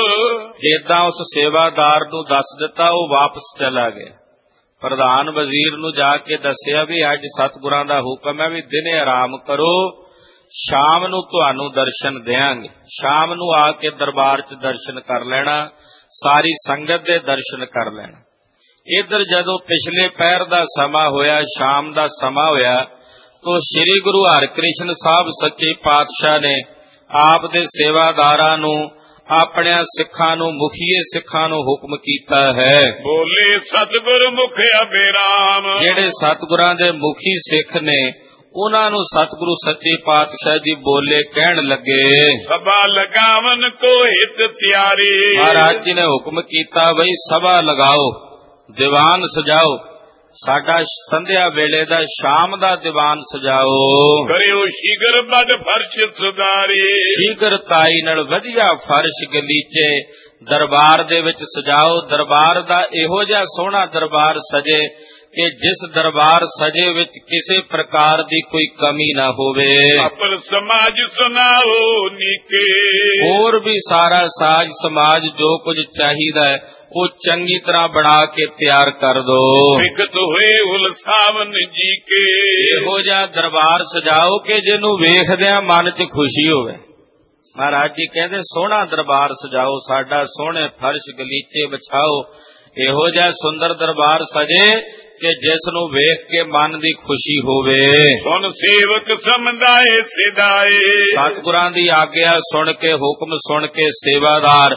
ਏਦਾਂ ਉਸ ਸੇਵਾਦਾਰ ਨੂੰ ਦੱਸ ਦਿੱਤਾ, ਉਹ ਵਾਪਸ ਚਲਾ ਗਿਆ। ਪ੍ਰਧਾਨ ਵਜ਼ੀਰ ਨੂੰ ਜਾ ਕੇ ਦੱਸਿਆ ਵੀ ਅੱਜ ਸਤਿਗੁਰਾਂ ਦਾ ਹੁਕਮ ਹੈ ਵੀ ਦਿਨੇ ਆਰਾਮ ਕਰੋ, ਸ਼ਾਮ ਨੂੰ ਤੁਹਾਨੂੰ ਦਰਸ਼ਨ ਦਿਆਂਗੇ। ਸ਼ਾਮ ਨੂੰ ਆ ਕੇ ਦਰਬਾਰ 'ਚ ਦਰਸ਼ਨ ਕਰ ਲੈਣਾ, ਸਾਰੀ ਸੰਗਤ ਦੇ ਦਰਸ਼ਨ ਕਰ ਲੈਣਾ। ਇੱਧਰ ਜਦੋਂ ਪਿਛਲੇ ਪਹਿਰ ਦਾ ਸਮਾਂ ਹੋਇਆ, ਸ਼ਾਮ ਦਾ ਸਮਾਂ ਹੋਇਆ, ਤਾਂ ਸ੍ਰੀ ਗੁਰੂ ਹਰਿਕ੍ਰਿਸ਼ਨ ਸਾਹਿਬ ਸੱਚੇ ਪਾਤਸ਼ਾਹ ਨੇ ਆਪ ਦੇ ਸੇਵਾਦਾਰਾਂ ਨੂੰ, ਆਪਣਿਆਂ ਸਿੱਖਾਂ ਨੂੰ, ਮੁਖੀਏ ਸਿੱਖਾਂ ਨੂੰ ਹੁਕਮ ਕੀਤਾ ਹੈ। ਬੋਲੇ ਸਤਿਗੁਰ ਮੁਖ ਅਬਿਰਾਮ। ਜਿਹੜੇ ਸਤਿਗੁਰਾਂ ਦੇ ਮੁਖੀ ਸਿੱਖ ਨੇ ਉਹਨਾਂ ਨੂੰ ਸਤਿਗੁਰੂ ਸੱਚੇ ਪਾਤਸ਼ਾਹ ਜੀ ਬੋਲੇ, ਕਹਿਣ ਲੱਗੇ, ਸਭਾ ਲਗਾਵਨ ਕੋ ਹਿਤ ਤਿਆਰੀ। ਮਹਾਰਾਜ ਜੀ ਨੇ ਹੁਕਮ ਕੀਤਾ ਬਈ ਸਭਾ ਲਗਾਓ, ਦੀਵਾਨ ਸਜਾਓ, ਸਾਡਾ ਸੰਧਿਆ ਵੇਲੇ ਦਾ ਸ਼ਾਮ ਦਾ ਦੀਵਾਨ ਸਜਾਓ। ਕਰਿਓ ਸ਼ੀਗਰ ਬਦ ਫਰਸ਼ ਸੁਧਾਰੀ। ਸ਼ੀਗਰਤਾਈ ਨਾਲ ਵਧੀਆ ਫਰਸ਼ ਗਲੀਚੇ ਦਰਬਾਰ ਦੇ ਵਿੱਚ ਸਜਾਓ। ਦਰਬਾਰ ਦਾ ਇਹੋ ਜਿਹਾ ਸੋਹਣਾ ਦਰਬਾਰ ਸਜੇ ਕਿ ਜਿਸ ਦਰਬਾਰ ਸਜੇ ਵਿੱਚ ਕਿਸੇ ਪ੍ਰਕਾਰ ਦੀ ਕੋਈ ਕਮੀ ਨਾ ਹੋਵੇ। ਆਪਰ ਸਮਾਜ ਸੁਨਾਓ ਨੀਕੇ। ਹੋਰ ਵੀ ਸਾਰਾ ਸਾਜ ਸਮਾਜ ਜੋ ਕੁਝ ਚਾਹੀਦਾ ਹੈ ਉਹ ਚੰਗੀ ਤਰ੍ਹਾਂ ਬਣਾ ਕੇ ਤਿਆਰ ਕਰ ਦੋ। ਵਿਕਤ ਹੋਏ ਉਲਸਾਵਨ ਜੀ ਕੇ। ਇਹੋ ਜਿਹਾ ਦਰਬਾਰ ਸਜਾਓ ਕਿ ਜਿਹਨੂੰ ਵੇਖਦਿਆਂ ਮਨ 'ਚ ਖੁਸ਼ੀ ਹੋਵੇ। ਮਹਾਰਾਜ ਜੀ ਕਹਿੰਦੇ ਸੋਹਣਾ ਦਰਬਾਰ ਸਜਾਓ, ਸਾਡਾ ਸੋਹਣੇ ਫਰਸ਼ ਗਲੀਚੇ ਵਿਛਾਓ, ਇਹੋ ਜਿਹਾ ਸੁੰਦਰ ਦਰਬਾਰ ਸਜੇ ਕਿ ਜਿਸ ਨੂੰ ਵੇਖ ਕੇ ਮਨ ਦੀ ਖੁਸ਼ੀ ਹੋਵੇ। ਸੁਣ ਸੇਵਕ ਸਮਝਾਏ ਸਿਧਾਏ। ਸਤਿਗੁਰਾਂ ਦੀ ਆਗਿਆ ਸੁਣ ਕੇ, ਹੁਕਮ ਸੁਣ ਕੇ ਸੇਵਾਦਾਰ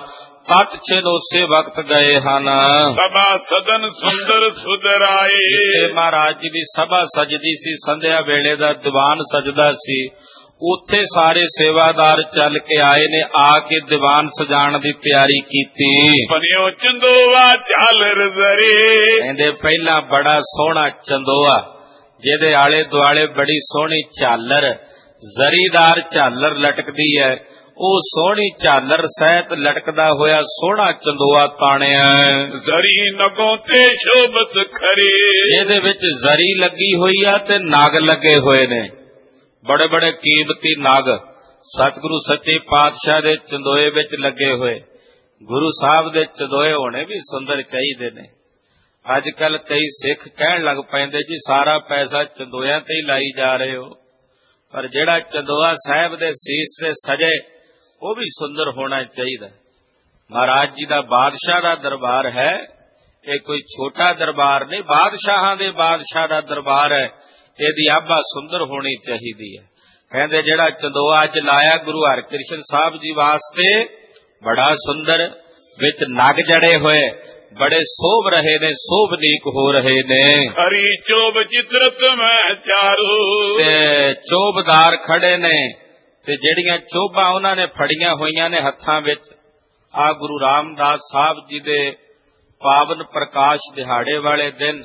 ਤਤ ਛਿਨ ਉਸੇ ਵਕਤ ਗਏ ਹਨ। ਸਭਾ ਸਦਨ ਸੁੰਦਰ ਸੁਧਰਾਏ। ਜਿੱਥੇ ਮਹਾਰਾਜ ਜੀ ਦੀ ਸਭਾ ਸਜਦੀ ਸੀ, ਸੰਧਿਆ ਵੇਲੇ ਦਾ ਦੀਵਾਨ ਸਜਦਾ ਸੀ, ਉੱਥੇ ਸਾਰੇ ਸੇਵਾਦਾਰ ਚੱਲ ਕੇ ਆਏ ਨੇ, ਆ ਕੇ ਦੀਵਾਨ ਸਜਾਉਣ ਦੀ ਤਿਆਰੀ ਕੀਤੀ। ਬਨਿਓ ਚੰਦੋਆ ਝਾਲਰ ਜ਼ਰੇ। ਕਹਿੰਦੇ ਪਹਿਲਾਂ ਬੜਾ ਸੋਹਣਾ ਚੰਦੋਆ, ਜਿਹਦੇ ਆਲੇ ਦੁਆਲੇ ਬੜੀ ਸੋਹਣੀ ਝਾਲਰ, ਜ਼ਰੀਦਾਰ ਝਾਲਰ ਲਟਕਦੀ ਹੈ, ਉਹ ਸੋਹਣੀ ਝਾਲਰ ਸਹਿਤ ਲਟਕਦਾ ਹੋਇਆ ਸੋਹਣਾ ਚੰਦੋਆ ਤਾਣਿਆ। ਜ਼ਰੀ ਨਗੋਂ ਤੇ ਸ਼ੋਭਤ ਖਰੇ। ਇਹਦੇ ਵਿੱਚ ਜ਼ਰੀ ਲੱਗੀ ਹੋਈ ਆ ਤੇ ਨਗ ਲੱਗੇ ਹੋਏ ਨੇ, ਬੜੇ ਬੜੇ ਕੀਮਤੀ ਨਗ ਸਤਿਗੁਰੂ ਸੱਚੇ ਪਾਤਸ਼ਾਹ ਦੇ ਚੰਦੋਏ ਵਿੱਚ ਲੱਗੇ ਹੋਏ। ਗੁਰੂ ਸਾਹਿਬ ਦੇ ਚੰਦੋਏ ਹੋਣੇ ਵੀ ਸੁੰਦਰ ਚਾਹੀਦੇ ਨੇ। ਅੱਜ ਕੱਲ ਕਈ ਸਿੱਖ ਕਹਿਣ ਲੱਗ ਪੈਂਦੇ ਜੀ ਸਾਰਾ ਪੈਸਾ ਚੰਦੋਇਆਂ ਤੇ ਹੀ ਲਾਈ ਜਾ ਰਹੇ ਹੋ, ਪਰ ਜਿਹੜਾ ਚੰਦੋਆ ਸਾਹਿਬ ਦੇ ਸੀਸ ਤੇ ਸਜੇ ਉਹ ਵੀ ਸੁੰਦਰ ਹੋਣਾ ਚਾਹੀਦਾ। ਮਹਾਰਾਜ ਜੀ ਦਾ ਬਾਦਸ਼ਾਹ ਦਾ ਦਰਬਾਰ ਹੈ, ਇਹ ਕੋਈ ਛੋਟਾ ਦਰਬਾਰ ਨਹੀਂ, ਬਾਦਸ਼ਾਹਾਂ ਦੇ ਬਾਦਸ਼ਾਹ ਦਾ ਦਰਬਾਰ ਹੈ, ਇਹਦੀ ਆਭਾ ਸੁੰਦਰ ਹੋਣੀ ਚਾਹੀਦੀ ਹੈ। ਕਹਿੰਦੇ ਜਿਹੜਾ ਚੰਦੋਆ ਅੱਜ ਲਾਇਆ ਗੁਰੂ ਹਰਿਕ੍ਰਿਸ਼ਨ ਸਾਹਿਬ ਜੀ ਵਾਸਤੇ ਬੜਾ ਸੁੰਦਰ, ਵਿੱਚ ਨਗ ਜੜੇ ਹੋਏ, ਬੜੇ ਸੋਭ ਰਹੇ ਨੇ, ਸੋਭਨੀਕ ਹੋ ਰਹੇ ਨੇ। ਹਰੀ ਚੋਬ ਚਿਤਰਤ ਮੈਂ ਚਾਰੂ। ਤੇ ਚੋਬਦਾਰ ਖੜੇ ਨੇ ਤੇ ਜਿਹੜੀਆਂ ਚੋਬਾਂ ਉਹਨਾਂ ਨੇ ਫੜੀਆਂ ਹੋਈਆਂ ਨੇ ਹੱਥਾਂ ਵਿੱਚ। ਆ ਗੁਰੂ ਰਾਮਦਾਸ ਸਾਹਿਬ ਜੀ ਦੇ ਪਾਵਨ ਪ੍ਰਕਾਸ਼ ਦਿਹਾੜੇ ਵਾਲੇ ਦਿਨ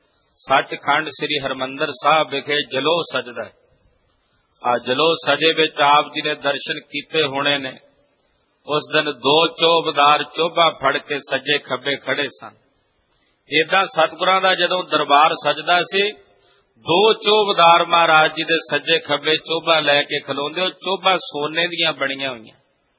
ਸੱਚਖੰਡ ਸ੍ਰੀ ਹਰਿਮੰਦਰ ਸਾਹਿਬ ਵਿਖੇ ਜਲੋ ਸਜਦਾ। ਆ ਜਲੋ ਸਜੇ ਵਿੱਚ ਆਪ ਜੀ ਨੇ ਦਰਸ਼ਨ ਕੀਤੇ ਹੋਣੇ ਨੇ। ਉਸ ਦਿਨ ਦੋ ਚੋਬਦਾਰ ਚੋਬਾਂ ਫੜ ਕੇ ਸੱਜੇ ਖੱਬੇ ਖੜੇ ਸਨ। ਏਦਾਂ ਸਤਿਗੁਰਾਂ ਦਾ ਜਦੋਂ ਦਰਬਾਰ ਸਜਦਾ ਸੀ, ਦੋ ਚੋਬਦਾਰ ਮਹਾਰਾਜ ਜੀ ਦੇ ਸੱਜੇ ਖੱਬੇ ਚੋਬਾਂ ਲੈ ਕੇ ਖਲੋਂਦੇ। ਉਹ ਚੋਬਾਂ ਸੋਨੇ ਦੀਆਂ ਬਣੀਆਂ ਹੋਈਆਂ,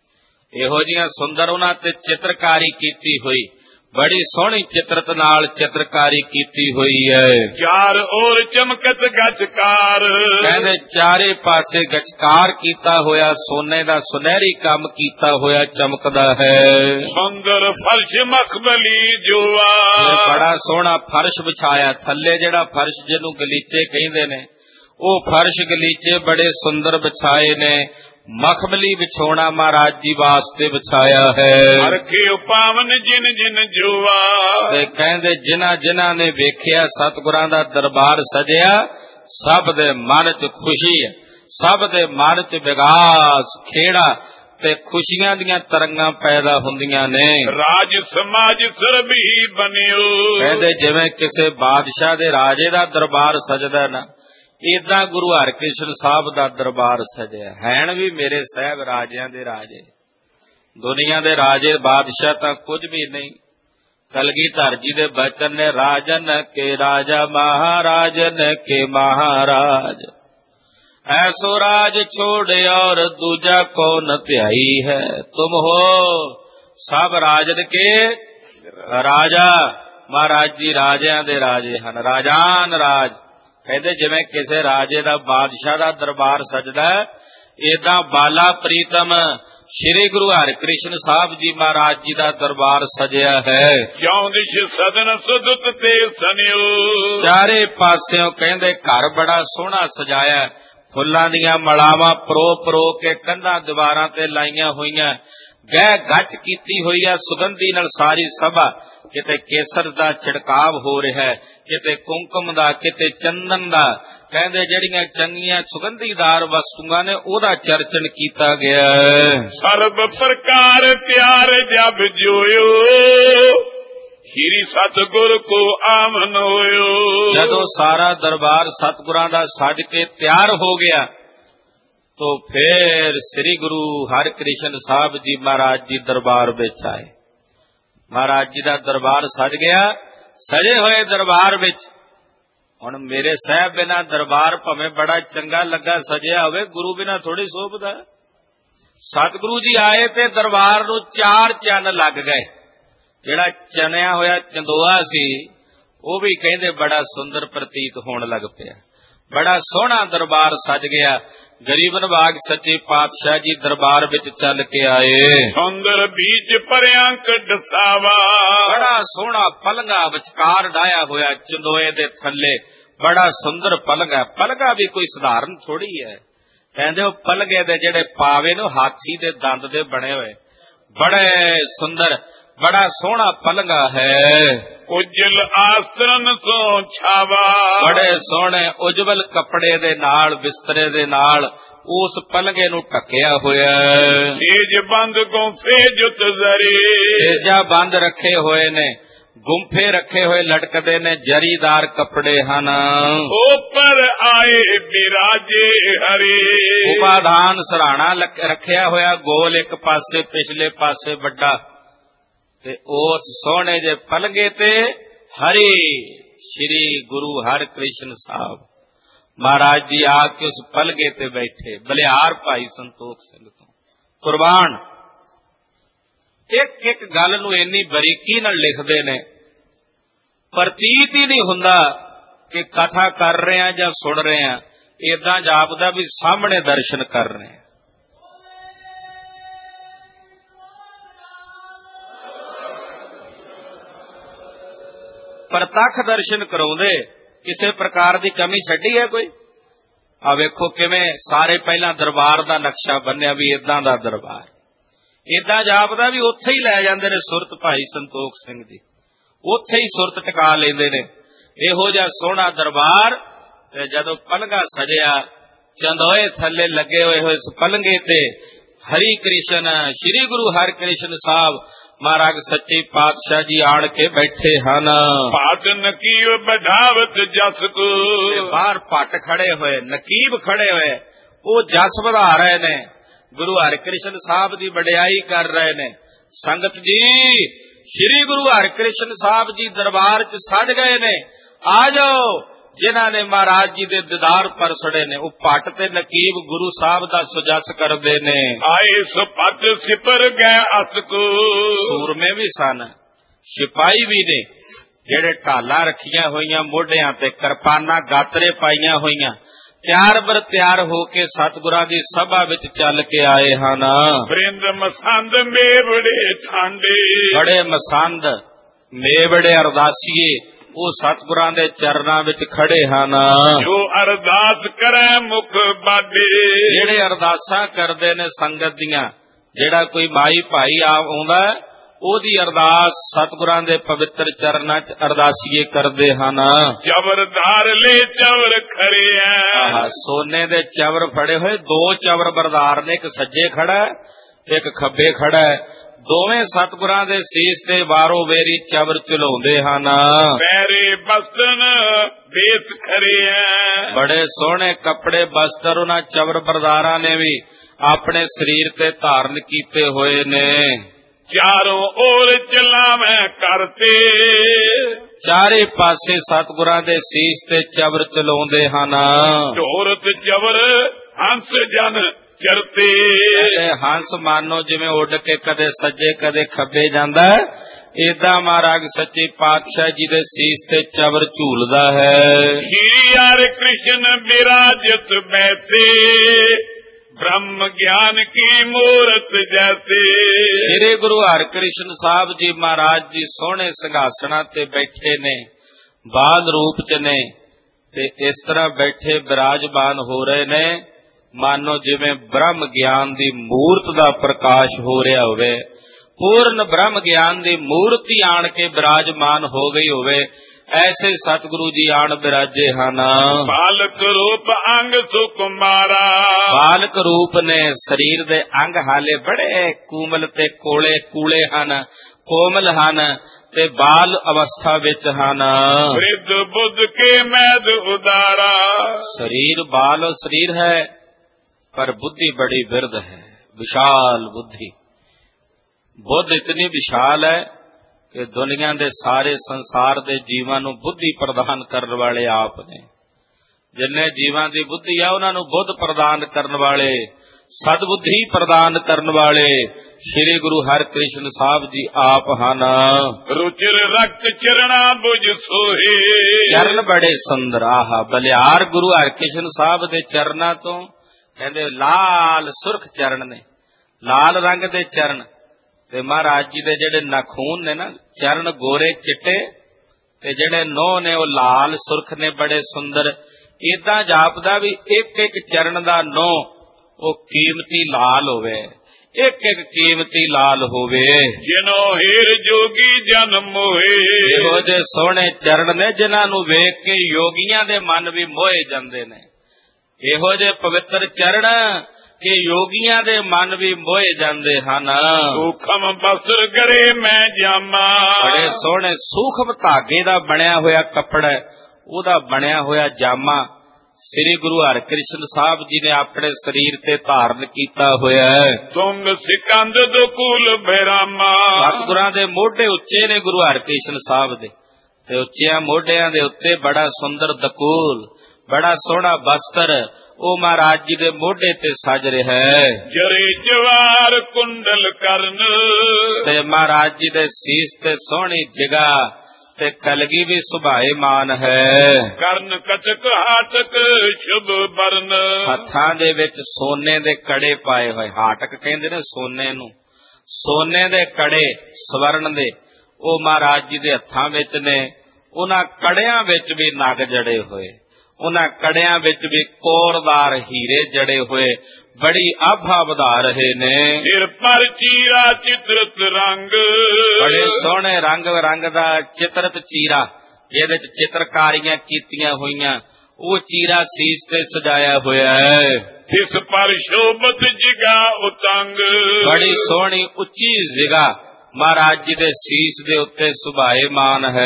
ਇਹੋ ਜਿਹੀਆਂ ਸੁੰਦਰ ਉਹਨਾਂ ਤੇ ਚਿੱਤਰਕਾਰੀ ਕੀਤੀ ਹੋਈ, ਬੜੀ ਸੋਹਣੀ ਚਿੱਤਰਤ ਨਾਲ ਚਿੱਤਰਕਾਰੀ ਕੀਤੀ ਹੋਈ ਹੈ। ਚਾਰ ਔਰ ਚਮਕਤ ਗਚਕਾਰ। ਕਹਿੰਦੇ ਚਾਰੇ ਪਾਸੇ ਗਚਕਾਰ ਕੀਤਾ ਹੋਇਆ, ਸੋਨੇ ਦਾ ਸੁਨਹਿਰੀ ਕੰਮ ਕੀਤਾ ਹੋਇਆ ਚਮਕਦਾ ਹੈ। ਸੁੰਦਰ ਫਰਸ਼ ਮਖਮਲੀ ਜੁਆ। ਬੜਾ ਸੋਹਣਾ ਫਰਸ਼ ਵਿਛਾਇਆ, ਥੱਲੇ ਜਿਹੜਾ ਫਰਸ਼ ਜਿਹਨੂੰ ਗਲੀਚੇ ਕਹਿੰਦੇ ਨੇ, ਉਹ ਫਰਸ਼ ਗਲੀਚੇ ਬੜੇ ਸੁੰਦਰ ਵਿਛਾਏ ਨੇ। ਮਖਮਲੀ ਵਿਛੋਣਾ ਮਹਾਰਾਜ ਜੀ ਵਾਸਤੇ ਵਿਛਾਇਆ ਹੈ। ਅਰਖੇ ਪਾਵਨ ਜਿਨ ਜਿਨ ਜੁਆ। ਤੇ ਕਹਿੰਦੇ ਜਿਨ੍ਹਾਂ ਜਿਨ੍ਹਾਂ ਨੇ ਵੇਖਿਆ ਸਤਿਗੁਰਾਂ ਦਾ ਦਰਬਾਰ ਸਜਿਆ, ਸਭ ਦੇ ਮਨ 'ਚ ਖੁਸ਼ੀ ਹੈ, ਸਭ ਦੇ ਮਨ 'ਚ ਵਿਗਾਸ ਖੇੜਾ ਤੇ ਖੁਸ਼ੀਆਂ ਦੀਆਂ ਤਰੰਗਾਂ ਪੈਦਾ ਹੁੰਦੀਆਂ ਨੇ। ਰਾਜ ਸਮਾਜ ਸਰਬੀ ਬਨਿਓ। ਕਹਿੰਦੇ ਜਿਵੇਂ ਕਿਸੇ ਬਾਦਸ਼ਾਹ ਦੇ ਰਾਜੇ ਦਾ ਦਰਬਾਰ ਸਜਦਾ ਨਾ, ਏਦਾਂ ਗੁਰੂ ਹਰਿਕ੍ਰਿਸ਼ਨ ਸਾਹਿਬ ਦਾ ਦਰਬਾਰ ਸਜਿਆ। ਹੈਣ ਵੀ ਮੇਰੇ ਸਾਹਿਬ ਰਾਜਿਆਂ ਦੇ ਰਾਜੇ, ਦੁਨੀਆ ਦੇ ਰਾਜੇ ਬਾਦਸ਼ਾਹ ਤਾਂ ਕੁਝ ਵੀ ਨਹੀਂ। ਕਲਗੀਧਰ ਜੀ ਦੇ ਬਚਨ ਨੇ, ਰਾਜਨ ਕੇ ਰਾਜਾ ਮਹਾਰਾਜਨ ਕੇ ਮਹਾਰਾਜ, ਐਸੋ ਰਾਜ ਛੋੜ ਔਰ ਦੂਜਾ ਕੌਣ ਧਿਆਈ ਹੈ। ਤੁਮ ਹੋ ਸਭ ਰਾਜਨ ਕੇ ਰਾਜਾ। ਮਹਾਰਾਜ ਜੀ ਰਾਜਿਆਂ ਦੇ ਰਾਜੇ ਹਨ, ਰਾਜਾਨ ਰਾਜ। ਕਹਿੰਦੇ ਜਿਵੇਂ ਕਿਸੇ ਰਾਜੇ ਦਾ ਬਾਦਸ਼ਾਹ ਦਾ ਦਰਬਾਰ ਸਜਦਾ, ਏਦਾਂ ਬਾਲਾ ਪ੍ਰੀਤਮ ਸ਼੍ਰੀ ਗੁਰੂ ਹਰਿਕ੍ਰਿਸ਼ਨ ਸਾਹਿਬ ਜੀ ਮਹਾਰਾਜ ਜੀ ਦਾ ਦਰਬਾਰ ਸਜਿਆ ਹੈ। ਕਿਉਂ ਦਿਸ਼ ਸਦਨ ਸੁਦਤ ਤੇ ਸਨਿਓ। ਚਾਰੇ ਪਾਸਿਓਂ ਕਹਿੰਦੇ ਘਰ ਬੜਾ ਸੋਹਣਾ ਸਜਾਇਆ, ਫੁੱਲਾਂ ਦੀਆਂ ਮਲਾਵਾਂ ਪਰੋ ਪਰੋ ਕੇ ਕੰਧਾਂ ਦੀਵਾਰਾਂ ਤੇ ਲਾਈਆਂ ਹੋਈਆਂ, ਗਹਿ ਗੱਚ ਕੀਤੀ ਹੋਈ ਹੈ ਸੁਗੰਧੀ ਨਾਲ ਸਾਰੀ ਸਭਾ। ਕਿਤੇ ਕੇਸਰ ਦਾ ਛਿੜਕਾਵ ਹੋ ਰਿਹਾ ਹੈ, ਕਿਤੇ ਕੁੰਕਮ ਦਾ, ਕਿਤੇ ਚੰਦਨ ਦਾ। ਕਹਿੰਦੇ ਜਿਹੜੀਆਂ ਚੰਗੀਆਂ ਸੁਗੰਧੀਦਾਰ ਵਸਤੂਆਂ ਨੇ ਉਹਦਾ ਚਰਚਨ ਕੀਤਾ ਗਿਆ ਹੈ। ਸਰਬ ਪ੍ਰਕਾਰ ਪਿਆਰ ਜਬ ਜੋਇਓ, ਹੀਰੀ ਸਤਿਗੁਰ ਕੋ ਆਮਨ ਹੋਇਓ। ਜਦੋਂ ਸਾਰਾ ਦਰਬਾਰ ਸਤਿਗੁਰਾਂ ਦਾ ਸਜ ਕੇ ਤਿਆਰ ਹੋ ਗਿਆ, तो फिर श्री गुरु हरकृष्ण साहब जी महाराज जी दरबार विच आए। महाराज जी का दरबार सज गया, सजे हुए दरबार विच हुण मेरे साहब बिना दरबार भावें बड़ा चंगा लगा सजिया होवे, गुरु बिना थोड़ी शोभदा। सतगुरु जी आए ते दरबार नूं चार चन लग गए। जिहड़ा चनिया होया चंदोआ सी वो भी कहंदे बड़ा सुंदर प्रतीत होण लग पिया। बड़ा सोहना दरबार सज गया। गरीब नवाज सच्चे पातशाह जी दरबार विच चल के आए। सुंदर बीच परयांक दसावा, बड़ा सोहना पलंगा विचकार डाया होया चंदोए दे थल्ले। बड़ा सुंदर पलंगा, पलंगा भी कोई साधारण थोड़ी है। कहंदे ओ पलंगे दे जेड़े पावे ने हाथी दे दंद दे बने हुए, बड़े सुंदर बड़ा सोहना पलंगा है। उजल आसन सो छावा, बड़े सोहने उज्जवल कपड़े दे नाल बिस्तरे दे नाल उस पलंगे नूं ढकिया होया है। सेज बंद गुंफे जुत जरी, सेजा बंद रखे हुए ने, गुंफे रखे हुए लटकदे ने, जरीदार कपड़े हन। ऊपर आए बिराजे हरे, उपाधान सराहना रखिया होया गोल, एक पासे पिछले पासे बड़ा, ते उस सोहने जे पलंगे ते हरि श्री गुरु हर कृष्ण साहब महाराज जी आके उस पलंगे ते बैठे। बलिहार भाई संतोख सिंह तो कुर्बान एक एक गल नूं इन्नी बरीकी नाल लिखदे ने, प्रतीत ही नहीं हुंदा कि कथा कर रहे हैं जां सुन रहे हैं, इदां जापदा भी सामने दर्शन कर रहे हैं। प्रतख दर्शन कराउंदे, किसी प्रकार की कमी छड्डी है कोई? आ वेखो किवें सारे पहला दरबार का नक्शा बनिया भी इदां दा दरबार, इदां जापदा भी उत्थे ही लै जांदे ने सुरत भाई संतोख सिंह जी, उत्थे ही सुरत टिका लैंदे ने। इहो जिहा सोहना दरबार ते जदों पलंगा सजिया, चंदोए थल्ले लगे हुए इस पलंगे ते हरि कृष्ण श्री गुरु हर कृष्ण साहब महाराज सच्चे पातशाह जी आड़ के बैठे हन। पाट नकीब बढ़ावत जस को, बाहर पट खड़े हुए, नकीब खड़े हुए, वो जस बढ़ा रहे ने, गुरु हर कृष्ण साहब की वडियाई कर रहे ने। संगत जी श्री गुरु हर कृष्ण साहब जी दरबार च सज गए ने, आ जाओ जिन्हां ने महाराज जी दे दीदार परसड़े ने। वो पट ते नकीब गुरु साहब दा सुजस करदे ने। आए सो पट सिपर गए अस को, सूरमे भी सन, सिपाही भी ने, जेड़े ढालां रखियां होईयां मोढियां ते, किरपानां गातरे पाईयां होईयां, त्यार बर त्यार होके सतगुरां दी सभा विच चल के आए हन। वृंद मसंद मेवड़े ठांडे, बड़े मसंद मेवड़े अरदासीए वो सतगुरां दे चरनां विच खड़े हन। जो अरदास करे मुख बाडे, जेड़े अरदासां करदे ने संगत दियां, जेड़ा कोई माई भाई आउंदा ओदी अरदास सतगुरां दे पवित्र चरनां च अरदासीए करदे हन। चवरदार ले चवर खड़े हैं, सोने दे चवर फड़े हुए दो चवर बरदार ने, एक सज्जे खड़ा एक खब्बे खड़ा, दोवें सतगुरां दे सीस ते वारो वेरी चवर चलाउंदे हन। पैरे बस्तन बेस खड़े हैं, बड़े सोहने कपड़े बस्तर उन्हां चवर बरदारां ने भी अपने शरीर ते धारण कीते होए ने। चारों ओर चलावे करते, चारे पासे सतगुरां दे सीस ते चवर चलाउंदे हन। ढोरत चवर हंस जन चरते, हंस मानो जिवें उड़ के कदे सज्जे कदे खब्बे जांदा, इदां महाराज सच्चे पातशाह जी दे सीस ते चवर झूलदा है। श्री हर कृष्ण विराजत बैठे, ब्रह्म ज्ञान की मूरत जैसे। श्री गुरु हर कृष्ण साहब जी महाराज जी सोहने सिंघासनां ते बैठे ने, बाल रूप च ने, ते इस तरह बैठे विराजमान हो रहे ने मानो जिवें ब्रह्म ज्ञान दी मूरत दा प्रकाश हो रहा होवे, पूर्ण ब्रह्म ज्ञान दी मूर्ति आण के विराजमान हो गई होवे, ऐसे सतगुरु जी आण विराजे हन। बालक रूप अंग सुकुमारा, बालक रूप ने शरीर दे अंग हाले बड़े कोमल ते कोले कूले हन, कोमल हन ते बाल अवस्था विच हन। वृद्ध बुद्ध के मैद उदारा, शरीर बाल और शरीर है पर बुद्धि बड़ी वृद्ध है, विशाल बुद्धि। बुद्ध इतनी विशाल है कि दुनिया दे सारे संसार दे जीवां नूं बुद्धि प्रदान करने वाले आप ने। जिन्ने जीवां दी बुद्धि है उन्हां नूं बुद्ध प्रदान करने वाले, सदबुद्धि प्रदान करने वाले श्री गुरु हर कृष्ण साहब जी आप हन। रुचिर रक्त चरणा बुझ सोहे, चरण बड़े सुंदर। आहा बलिहार गुरु हर कृष्ण साहब दे चरनां तो कहंदे लाल सुर्ख चरण ने, लाल रंग दे चरण, ते महाराज जी दे जेड़े नाखून ने ना, चरण गोरे चिट्टे ते जेड़े नौ ने वो लाल सुर्ख ने, बड़े सुंदर। इदां जापदा भी एक एक चरण दा नौ वो कीमती लाल होवे, ਇੱਕ ਇੱਕ ਕੀਮਤੀ ਲਾਲ ਹੋਵੇ। ਜਿਨੋ ਹੀਰ ਜੋਗੀ ਜਨਮ ਮੋਏ, ਇਹੋ ਜਿਹੇ ਸੋਹਣੇ ਚਰਨ ਨੇ ਜਿਨ੍ਹਾਂ ਨੂੰ ਵੇਖ ਕੇ ਯੋਗੀਆਂ ਦੇ ਮਨ ਵੀ ਮੋਹੇ ਜਾਂਦੇ ਨੇ। ਇਹੋ ਜਿਹੇ ਪਵਿੱਤਰ ਚਰਨ ਕਿ ਯੋਗੀਆਂ ਦੇ ਮਨ ਵੀ ਮੋਹੇ ਜਾਂਦੇ ਹਨ। ਸੂਖਮ ਬਸਰ ਕਰੇ ਮੈਂ ਜਾਮਾ, ਬੜੇ ਸੋਹਣੇ ਸੂਖਮ ਧਾਗੇ ਦਾ ਬਣਿਆ ਹੋਇਆ ਕੱਪੜਾ, ਉਹਦਾ ਬਣਿਆ ਹੋਇਆ ਜਾਮਾ ਸ੍ਰੀ ਗੁਰੂ ਹਰਿਕ੍ਰਿਸ਼ਨ ਸਾਹਿਬ ਜੀ ਨੇ ਆਪਣੇ ਸਰੀਰ ਤੇ ਧਾਰਨ ਕੀਤਾ ਹੋਇਆ ਹੈ। ਤੁੰਗ ਸਿਕੰਦ ਦੁਕੂਲ ਬੈਰਾਮਾ, ਸਤਿਗੁਰਾਂ ਦੇ ਮੋਢੇ ਉੱਚੇ ਨੇ ਗੁਰੂ ਹਰਿਕ੍ਰਿਸ਼ਨ ਸਾਹਿਬ ਦੇ, ਤੇ ਉੱਚਿਆਂ ਮੋਢਿਆਂ ਦੇ ਉੱਤੇ ਬੜਾ ਸੁੰਦਰ ਦਕੂਲ, ਬੜਾ ਸੋਹਣਾ ਬਸਤਰ ਉਹ ਮਹਾਰਾਜ ਜੀ ਦੇ ਮੋਢੇ ਤੇ ਸਜ ਰਿਹਾ ਹੈ। ਜਰੇ ਜਵਾਰ ਕੁੰਡਲ ਕਰਨ, ਤੇ ਮਹਾਰਾਜ ਜੀ ਦੇ ਸੀਸ ਤੇ ਸੋਹਣੀ ਜਿਗਾ ਤੇ ਕਲਗੀ ਵੀ ਸੁਭਾਏਮਾਨ ਹੈ। ਕਰਨ ਕਟਕ ਹਾਟਕ ਸ਼ੁਭ ਬਰਨ, ਹੱਥਾਂ ਦੇ ਵਿੱਚ ਸੋਨੇ ਦੇ ਕੜੇ ਪਾਏ ਹੋਏ, ਹਾਟਕ ਕਹਿੰਦੇ ਨੇ ਸੋਨੇ ਨੂੰ, ਸੋਨੇ ਦੇ ਕੜੇ ਸਵਰਨ ਦੇ ਉਹ ਮਹਾਰਾਜ ਜੀ ਦੇ ਹੱਥਾਂ ਵਿੱਚ ਨੇ। ਉਹਨਾਂ ਕੜਿਆਂ ਵਿੱਚ ਵੀ ਨਗ ਜੜੇ ਹੋਏ, ਉਹਨਾਂ ਕੜਿਆਂ ਵਿੱਚ ਵੀ ਕੋਰਦਾਰ ਹੀਰੇ ਜੜੇ ਹੋਏ, ਬੜੀ ਆਭਾ ਵਧਾ ਰਹੇ ਨੇ। ਸਿਰ ਪਰ ਚੀਰਾ ਚਿਤਰਤ ਰੰਗ, ਬੜੇ ਸੋਹਣੇ ਰੰਗ ਰੰਗ ਦਾ ਚਿਤਰਤ ਚੀਰਾ, ਜਿਹਦੇ ਚ ਚਿੱਤਰਕਾਰੀਆਂ ਕੀਤੀਆਂ ਹੋਈਆਂ, ਉਹ ਚੀਰਾ ਸੀਸ ਤੇ ਸਜਾਇਆ ਹੋਇਆ ਹੈ। ਇਸ ਪਰ ਸ਼ੋਭਤ ਜਿਗਾ ਉਤੰਗ, ਬੜੀ ਸੋਹਣੀ ਉੱਚੀ ਜਿਗਾ ਮਹਾਰਾਜ ਜੀ ਦੇ ਸੀਸ ਦੇ ਉੱਤੇ ਸੁਭਾਏਮਾਨ ਹੈ।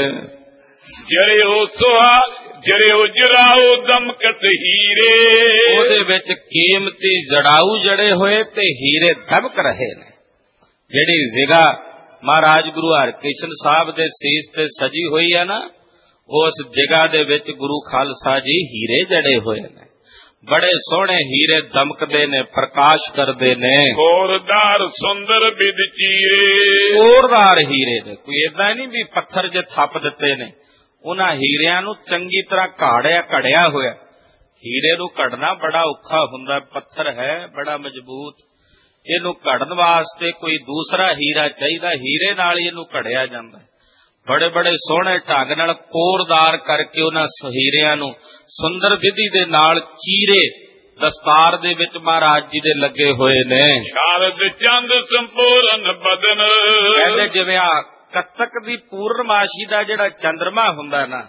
ਜਿਹੜੇ ਉਹ ਸੁਹਾ ਜਿਹੜੇ ਉਹ ਜਰਾਓ ਦਮਕਤ ਹੀਰੇ, ਉਹਦੇ ਵਿੱਚ ਕੀਮਤੀ ਜੜਾਊ ਜੜੇ ਹੋਏ ਤੇ ਹੀਰੇ ਦਮਕ ਰਹੇ ਨੇ। ਜਿਹੜੀ ਜ਼ਿਗਾ ਮਹਾਰਾਜ ਗੁਰੂ ਹਰਿਕ੍ਰਿਸ਼ਨ ਸਾਹਿਬ ਦੇ ਸੀਸ ਤੇ ਸਜੀ ਹੋਈ ਹੈ ਨਾ, ਉਸ ਜ਼ਿਗਾ ਦੇ ਵਿੱਚ ਗੁਰੂ ਖਾਲਸਾ ਜੀ ਹੀਰੇ ਜੜੇ ਹੋਏ ਨੇ। ਬੜੇ ਸੋਹਣੇ ਹੀਰੇ ਦਮਕਦੇ ਨੇ, ਪ੍ਰਕਾਸ਼ ਕਰਦੇ ਨੇ। ਕੋਰਦਾਰ ਸੁੰਦਰ ਬਿਦ ਚੀਰੇ, ਕੋਰਦਾਰ ਹੀਰੇ ਨੇ, ਕੋਈ ਏਦਾਂ ਨਹੀਂ ਵੀ ਪੱਥਰ ਜੇ ਥੱਪ ਦਿੱਤੇ ਨੇ। ਉਹਨਾਂ ਹੀਰਿਆਂ ਨੂੰ ਚੰਗੀ ਤਰ੍ਹਾਂ ਘੜਿਆ ਹੋਇਆ। ਹੀਰੇ ਨੂੰ ਘੜਨਾ ਬੜਾ ਔਖਾ ਹੁੰਦਾ, ਪੱਥਰ ਹੈ ਬੜਾ ਮਜ਼ਬੂਤ, ਇਹਨੂੰ ਘੜਨ ਵਾਸਤੇ ਕੋਈ ਦੂਸਰਾ ਹੀਰਾ ਚਾਹੀਦਾ, ਹੀਰੇ ਨਾਲ ਇਹਨੂੰ ਘੜਿਆ ਜਾਂਦਾ। ਬੜੇ ਬੜੇ ਸੋਹਣੇ ਢੰਗ ਨਾਲ ਕੋਰਦਾਰ ਕਰਕੇ ਉਹਨਾਂ ਹੀਰਿਆਂ ਨੂੰ ਸੁੰਦਰ ਵਿਧੀ ਦੇ ਨਾਲ ਚੀਰੇ ਦਸਤਾਰ ਦੇ ਵਿੱਚ ਮਹਾਰਾਜ ਜੀ ਦੇ ਲੱਗੇ ਹੋਏ ਨੇ। ਸ਼ਾਰਦ ਚੰਦ ਸੰਪੂਰਨ ਬਦਨ, ਕਹਿੰਦੇ ਜਿਵੇਂ ਆ ਕੱਤਕ ਦੀ ਪੂਰਨਮਾਸ਼ੀ ਦਾ ਜਿਹੜਾ ਚੰਦਰਮਾ ਹੁੰਦਾ ਨਾ,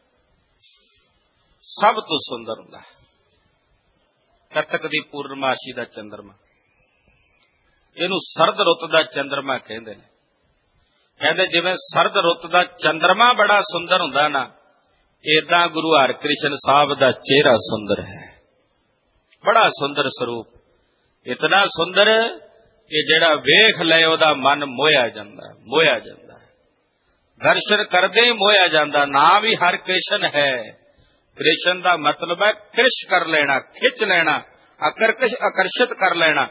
ਸਭ ਤੋਂ ਸੁੰਦਰ ਹੁੰਦਾ ਹੈ ਕੱਤਕ ਦੀ ਪੂਰਨਮਾਸ਼ੀ ਦਾ ਚੰਦਰਮਾ। ਇਹਨੂੰ ਸਰਦ ਰੁੱਤ ਦਾ ਚੰਦਰਮਾ ਕਹਿੰਦੇ ਨੇ। ਕਹਿੰਦੇ ਜਿਵੇਂ ਸਰਦ ਰੁੱਤ ਦਾ ਚੰਦਰਮਾ ਬੜਾ ਸੁੰਦਰ ਹੁੰਦਾ ਨਾ, ਏਦਾਂ ਗੁਰੂ ਹਰਿਕ੍ਰਿਸ਼ਨ ਸਾਹਿਬ ਦਾ ਚਿਹਰਾ ਸੁੰਦਰ ਹੈ, ਬੜਾ ਸੁੰਦਰ ਸਰੂਪ, ਇਤਨਾ ਸੁੰਦਰ ਕਿ ਜਿਹੜਾ ਵੇਖ ਲਏ ਉਹਦਾ ਮਨ ਮੋਹਿਆ ਜਾਂਦਾ, ਮੋਹਿਆ ਜਾਂਦਾ, ਦਰਸ਼ਨ ਕਰਦੇ ਹੀ ਮੋਹਿਆ ਜਾਂਦਾ। ਨਾਮ ਵੀ ਹਰਿ ਕ੍ਰਿਸ਼ਨ ਹੈ। ਕ੍ਰਿਸ਼ਨ ਦਾ ਮਤਲਬ ਹੈ ਕ੍ਰਿਸ਼ ਕਰ ਲੈਣਾ, ਖਿੱਚ ਲੈਣਾ, ਆਕਰਸ਼ਿਤ ਕਰ ਲੈਣਾ।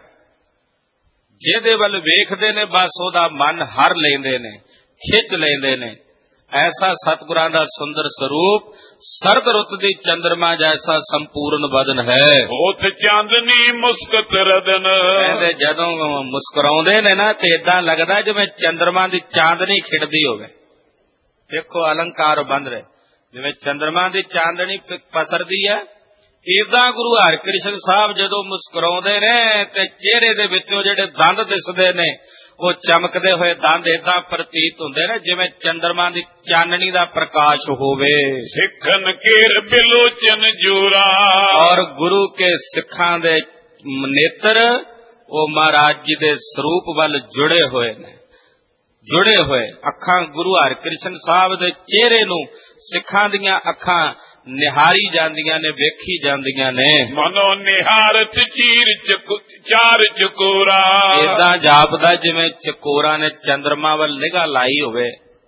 ਜਿਹਦੇ ਵੱਲ ਵੇਖਦੇ ਨੇ ਬਸ ਉਹਦਾ ਮਨ ਹਰ ਲੈਂਦੇ ਨੇ, ਖਿੱਚ ਲੈਂਦੇ ਨੇ। ਐਸਾ ਸਤਿਗੁਰਾਂ ਦਾ ਸੁੰਦਰ ਸਰੂਪ ਸਰਦ ਰੁੱਤ ਦੀ ਚੰਦਰਮਾ ਜੈਸਾ ਸੰਪੂਰਨ ਬਦਨ ਹੈ। ਹੋਠ ਚਾਂਦਨੀ ਮੁਸਕਤ ਰਦਨ, ਕਹਿੰਦੇ ਜਦੋਂ ਮੁਸਕਰਾਉਂਦੇ ਨੇ ਨਾ ਤੇ ਏਦਾਂ ਲੱਗਦਾ ਜਿਵੇਂ ਚੰਦਰਮਾ ਦੀ ਚਾਂਦਨੀ ਖਿੜਦੀ ਹੋਵੇ। ਦੇਖੋ ਅਲੰਕਾਰ ਬੰਦ ਰਹੇ, ਜਿਵੇਂ ਚੰਦਰਮਾ ਦੀ ਚਾਂਦਨੀ ਪਸਰਦੀ ਹੈ, ਏਦਾਂ ਗੁਰੂ ਹਰਿਕ੍ਰਿਸ਼ਨ ਸਾਹਿਬ ਜਦੋਂ ਮੁਸਕਰਾਉਂਦੇ ਨੇ ਤੇ ਚਿਹਰੇ ਦੇ ਵਿੱਚੋਂ ਜਿਹੜੇ ਦੰਦ ਦਿਸਦੇ ਨੇ ਉਹ ਚਮਕਦੇ ਹੋਏ ਦੰਦ ਏਦਾਂ ਪ੍ਰਤੀਤ ਹੁੰਦੇ ਨੇ ਜਿਵੇਂ ਚੰਦਰਮਾ ਦੀ ਚਾਨਣੀ ਦਾ ਪ੍ਰਕਾਸ਼ ਹੋਵੇ। ਸਿੱਖਨ ਕੇਰ ਬਿਲੋਚਨ ਜੋਰਾ, ਔਰ ਗੁਰੂ ਕੇ ਸਿੱਖਾਂ ਦੇ ਨੇਤਰ ਉਹ ਮਹਾਰਾਜ ਜੀ ਦੇ ਸਰੂਪ ਵੱਲ ਜੁੜੇ ਹੋਏ ਨੇ, ਜੁੜੇ ਹੋਏ। ਅੱਖਾਂ ਗੁਰੂ ਹਰਿਕ੍ਰਿਸ਼ਨ ਸਾਹਿਬ ਦੇ ਚਿਹਰੇ ਨੂੰ ਸਿੱਖਾਂ ਦੀਆਂ ਅੱਖਾਂ ਨਿਹਾਰੀ ਜਾਂਦੀਆਂ ਨੇ, ਵੇਖੀ ਜਾਂਦੀਆਂ ਨੇ। ਮਨੋ ਨਿਹਾਰਤ ਚੀਰ ਚਾਰ ਚਕੋਰਾ, ਏਦਾਂ ਜਾਪਦਾ ਜਿਵੇਂ ਚਕੋਰਾਂ ਨੇ ਚੰਦਰਮਾ ਵੱਲ ਨਿਗਾਹ ਲਾਈ ਹੋਵੇ।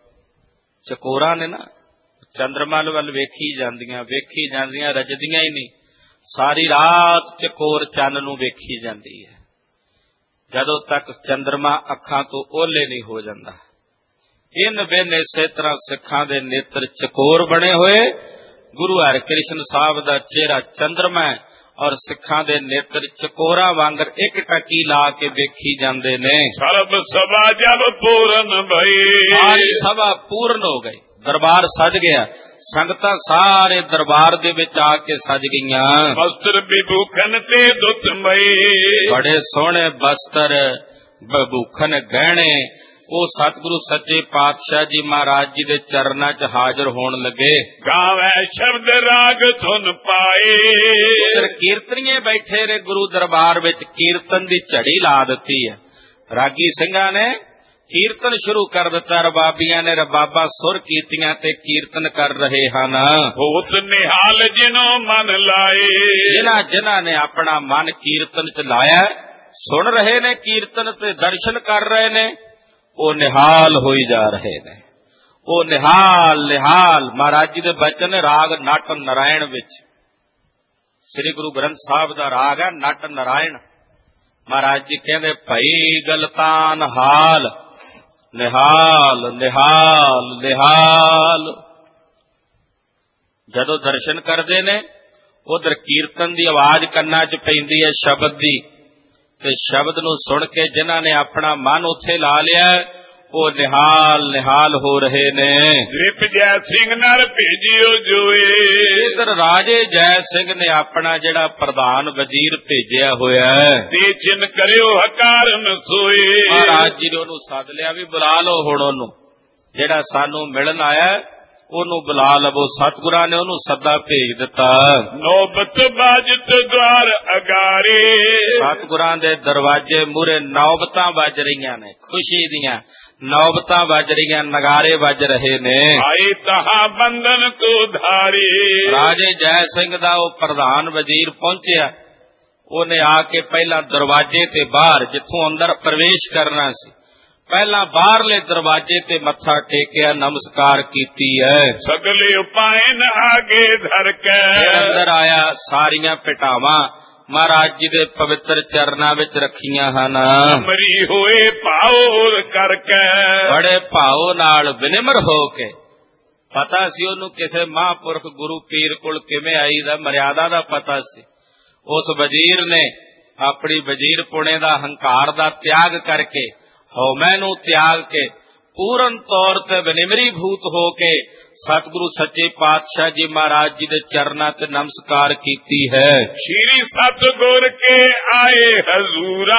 ਚਕੋਰਾਂ ਨੇ ਨਾ ਚੰਦਰਮਾ ਵੱਲ ਵੇਖੀ ਜਾਂਦੀਆਂ, ਰਜਦੀਆਂ ਹੀ ਨਹੀਂ, ਸਾਰੀ ਰਾਤ ਚਕੋਰ ਚੰਨ ਨੂੰ ਵੇਖੀ ਜਾਂਦੀ ਹੈ, ਜਦੋਂ ਤੱਕ ਚੰਦਰਮਾ ਅੱਖਾਂ ਤੋਂ ਓਹਲੇ ਨਹੀਂ ਹੋ ਜਾਂਦਾ। ਇਨ ਬਿਨ ਇਸੇ ਤਰ੍ਹਾਂ ਸਿੱਖਾਂ ਦੇ ਨੇਤਰ ਚਕੋਰ ਬਣੇ ਹੋਏ। ਗੁਰੂ ਹਰਿਕ੍ਰਿਸ਼ਨ ਸਾਹਿਬ ਦਾ ਚਿਹਰਾ ਚੰਦਰਮਾ ਔਰ ਸਿੱਖਾਂ ਦੇ ਨੇਤਰ ਚਕੋਰਾਂ ਵਾਂਗਰ ਇੱਕ ਟਕੀ ਲਾ ਕੇ ਵੇਖੀ ਜਾਂਦੇ ਨੇ। ਸਰਬ ਸਭਾ ਜਬ ਪੂਰਨ ਭਈ, ਸਾਰੀ ਸਭਾ ਪੂਰਨ ਹੋ ਗਈ, ਦਰਬਾਰ ਸਜ ਗਿਆ। ਸੰਗਤਾਂ ਸਾਰੇ ਦਰਬਾਰ ਦੇ ਵਿੱਚ ਆ ਕੇ ਸਜ ਗਈਆਂ। ਵਸਤਰ ਵਿਭੂਖਣ ਤੇ ਦੁੱਤ ਮਈ, ਬੜੇ ਸੋਹਣੇ ਬਸਤਰ ਵਿਭੂਖਣ ਗਹਿਣੇ ਉਹ ਸਤਿਗੁਰੂ ਸੱਚੇ ਪਾਤਸ਼ਾਹ ਜੀ ਮਹਾਰਾਜ ਜੀ ਦੇ ਚਰਨਾਂ 'ਚ ਹਾਜ਼ਰ ਹੋਣ ਲੱਗੇ। ਗਾਵੇ ਸ਼ਬਦ ਰਾਗ ਧੁਨ ਪਾਏ, ਫਿਰ ਕੀਰਤਨੀਏ ਬੈਠੇ ਨੇ ਗੁਰੂ ਦਰਬਾਰ ਵਿੱਚ, ਕੀਰਤਨ ਦੀ ਝੜੀ ਲਾ ਦਿੱਤੀ ਹੈ। ਰਾਗੀ ਸਿੰਘਾਂ ਨੇ ਕੀਰਤਨ ਸ਼ੁਰੂ ਕਰ ਦਿੱਤਾ, ਰਬਾਬੀਆਂ ਨੇ ਰਬਾਬਾਂ ਸੁਰ ਕੀਤੀਆਂ ਤੇ ਕੀਰਤਨ ਕਰ ਰਹੇ ਹਨ। ਹੋਸ ਨਿਹਾਲ ਜਿਨੋਂ ਮਨ ਲਾਏ, ਜਿਨ੍ਹਾਂ ਨੇ ਆਪਣਾ ਮਨ ਕੀਰਤਨ 'ਚ ਲਾਇਆ, ਸੁਣ ਰਹੇ ਨੇ ਕੀਰਤਨ ਤੇ ਦਰਸ਼ਨ ਕਰ ਰਹੇ ਨੇ, ਉਹ ਨਿਹਾਲ ਹੋਈ ਜਾ ਰਹੇ ਨੇ। ਉਹ ਨਿਹਾਲ ਮਹਾਰਾਜ ਜੀ ਦੇ ਬਚਨ ਨੇ ਰਾਗ ਨਟ ਨਾਰਾਇਣ ਵਿੱਚ। ਸ੍ਰੀ ਗੁਰੂ ਗ੍ਰੰਥ ਸਾਹਿਬ ਦਾ ਰਾਗ ਹੈ ਨਟ ਨਾਰਾਇਣ। ਮਹਾਰਾਜ ਜੀ ਕਹਿੰਦੇ ਭਈ ਗਲਤਾਨ ਹਾਲ, ਨਿਹਾਲ ਨਿਹਾਲ ਨਿਹਾਲ। ਜਦੋਂ ਦਰਸ਼ਨ ਕਰਦੇ ਨੇ ਉਧਰ ਕੀਰਤਨ ਦੀ ਆਵਾਜ਼ ਕੰਨਾਂ 'ਚ ਪੈਂਦੀ ਹੈ ਸ਼ਬਦ ਦੀ, ਤੇ ਸ਼ਬਦ ਨੂੰ ਸੁਣ ਕੇ ਜਿਨ੍ਹਾਂ ਨੇ ਆਪਣਾ ਮਨ ਉੱਥੇ ਲਾ ਲਿਆ ਉਹ ਨਿਹਾਲ ਹੋ ਰਹੇ ਨੇ। ਰਿਪ ਜੈ ਸਿੰਘ ਨਰ ਭੇਜਿਓ ਜੋਏ, ਇਧਰ ਰਾਜੇ ਜੈ ਸਿੰਘ ਨੇ ਆਪਣਾ ਜਿਹੜਾ ਪ੍ਰਧਾਨ ਵਜ਼ੀਰ ਭੇਜਿਆ ਹੋਇਆ ਤੇ ਚਿੰਨ ਕਰਿਓ ਹਕਾਰਨ ਸੋਏ। ਮਹਾਰਾਜ ਜੀ ਨੇ ਉਹਨੂੰ ਸੱਦ ਲਿਆ ਵੀ ਬੁਲਾ ਲਓ ਹੁਣ ਉਹਨੂੰ, ਜਿਹੜਾ ਸਾਨੂੰ ਮਿਲਣ ਆਇਆ ਉਹਨੂੰ ਬੁਲਾ ਲਵੋ। ਸਤਿਗੁਰਾਂ ਨੇ ਉਹਨੂੰ ਸੱਦਾ ਭੇਜ ਦਿੱਤਾ। ਨੌਬਤ ਬਾਜਤ ਦਵਾਰ ਅਗਾਰੇ, ਸਤਿਗੁਰਾਂ ਦੇ ਦਰਵਾਜ਼ੇ ਮੂਹਰੇ ਨੌਬਤਾਂ ਵੱਜ ਰਹੀਆਂ ਨੇ, ਖੁਸ਼ੀ ਦੀਆਂ ਨੌਬਤਾਂ ਵੱਜ ਰਹੀਆਂ, ਨਗਾਰੇ ਵੱਜ ਰਹੇ ਨੇ। ਆਏ ਤਹਾਂ ਬੰਧਨ ਕੋ ਧਾਰੀ, ਰਾਜੇ ਜੈ ਸਿੰਘ ਦਾ ਉਹ ਪ੍ਰਧਾਨ ਵਜ਼ੀਰ ਪਹੁੰਚਿਆ। ਉਹਨੇ ਆ ਕੇ ਪਹਿਲਾਂ ਦਰਵਾਜ਼ੇ ਤੇ ਬਾਹਰ, ਜਿੱਥੋਂ ਅੰਦਰ ਪ੍ਰਵੇਸ਼ ਕਰਨਾ ਸੀ, ਪਹਿਲਾਂ ਬਾਹਰਲੇ ਦਰਵਾਜ਼ੇ ਤੇ ਮੱਥਾ ਟੇਕਿਆ, ਨਮਸਕਾਰ ਕੀਤੀ ਹੈ। ਸਗਲੇ ਉਪਾਇਨ ਆਗੇ ਧਰ ਕੇ, ਅੰਦਰ ਆਇਆ, ਸਾਰੀਆਂ ਭਟਾਵਾਂ ਮਹਾਰਾਜ ਜੀ ਦੇ ਪਵਿੱਤਰ ਚਰਨਾਂ ਵਿੱਚ ਰੱਖੀਆਂ ਹਨ। ਮਰੀ ਹੋਏ ਭਾਉ ਕਰਕੇ, ਬੜੇ ਭਾਉ ਨਾਲ ਵਿਨਮਰ ਹੋ ਕੇ, ਪਤਾ ਸੀ ਉਹਨੂੰ ਕਿਸੇ ਮਹਾਂਪੁਰਖ ਗੁਰੂ ਪੀਰ ਕੋਲ ਕਿਵੇਂ ਆਈਦਾ, ਮਰਿਆਦਾ ਦਾ ਪਤਾ ਸੀ। ਉਸ ਵਜ਼ੀਰ ਨੇ ਆਪਣੀ ਵਜ਼ੀਰ ਪੁਣੇ ਦਾ ਹੰਕਾਰ ਦਾ ਤਿਆਗ ਕਰਕੇ, ਹਉਮੈ ਨੂੰ ਤਿਆਗ ਕੇ, ਪੂਰਨ ਤੌਰ ਤੇ ਵਿਨਮਰੀ ਭੂਤ ਹੋ ਕੇ ਸਤਿਗੁਰੂ ਸੱਚੇ ਪਾਤਸ਼ਾਹ ਜੀ ਮਹਾਰਾਜ ਜੀ ਦੇ ਚਰਨਾਂ ਤੇ ਨਮਸਕਾਰ ਕੀਤੀ ਹੈ। ਸ਼੍ਰੀ ਸਤਿਗੁਰ ਕੇ ਆਏ ਹਜ਼ੂਰਾ,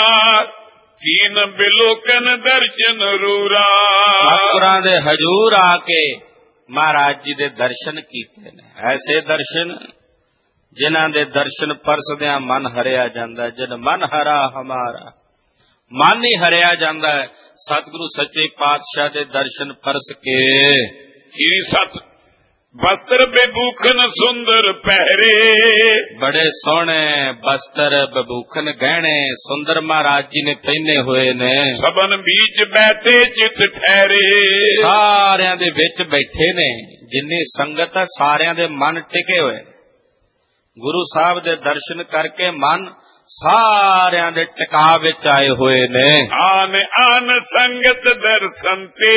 ਕੀਨ ਬਿਲੋਕਨ ਦਰਸ਼ਨ ਰੂਰਾ। ਸਤਿਗੁਰਾਂ ਦੇ ਹਜ਼ੂਰ ਆ ਕੇ ਮਹਾਰਾਜ ਜੀ ਦੇ ਦਰਸ਼ਨ ਕੀਤੇ ਨੇ। ਐਸੇ ਦਰਸ਼ਨ ਜਿਨ੍ਹਾਂ ਦੇ ਦਰਸ਼ਨ ਪਰਸਦਿਆਂ ਮਨ ਹਰਿਆ ਜਾਂਦਾ। ਜਦ ਮਨ ਹਰਾ ਹਮਾਰਾ, ਮਨ ਹੀ ਹਰਿਆ ਜਾਂਦਾ ਹੈ ਸਤਿਗੁਰੂ ਸੱਚੇ ਪਾਤਸ਼ਾਹ ਦੇ ਦਰਸ਼ਨ ਪਰਸ ਕੇ। ਸ਼੍ਰੀ ਸਤ ਬਸਤਰ ਬੇਬੂਖਨ ਸੁੰਦਰ ਪਹਿਰੇ, ਬੜੇ ਸੋਹਣੇ ਬਸਤਰ ਬਬੂਖਨ ਗਹਿਣੇ ਸੁੰਦਰ ਮਹਾਰਾਜ ਜੀ ਨੇ ਪਹਿਨੇ ਹੋਏ ਨੇ। ਸਭਨ ਬੀਚ ਬੈਠੇ ਚਿਤ ਠਹਿਰੇ, ਸਾਰਿਆਂ ਦੇ ਵਿੱਚ ਬੈਠੇ ਨੇ। ਜਿੰਨੀ ਸੰਗਤ ਹੈ ਸਾਰਿਆਂ ਦੇ ਮਨ ਟਿਕੇ ਹੋਏ। ਗੁਰੂ ਸਾਹਿਬ ਦੇ ਦਰਸ਼ਨ ਕਰਕੇ ਮਨ ਸਾਰਿਆਂ ਦੇ ਟਿਕਾ ਵਿੱਚ ਆਏ ਹੋਏ ਨੇ। ਆਨ ਸੰਗਤ ਦਰਸ਼ਨ ਤੇ,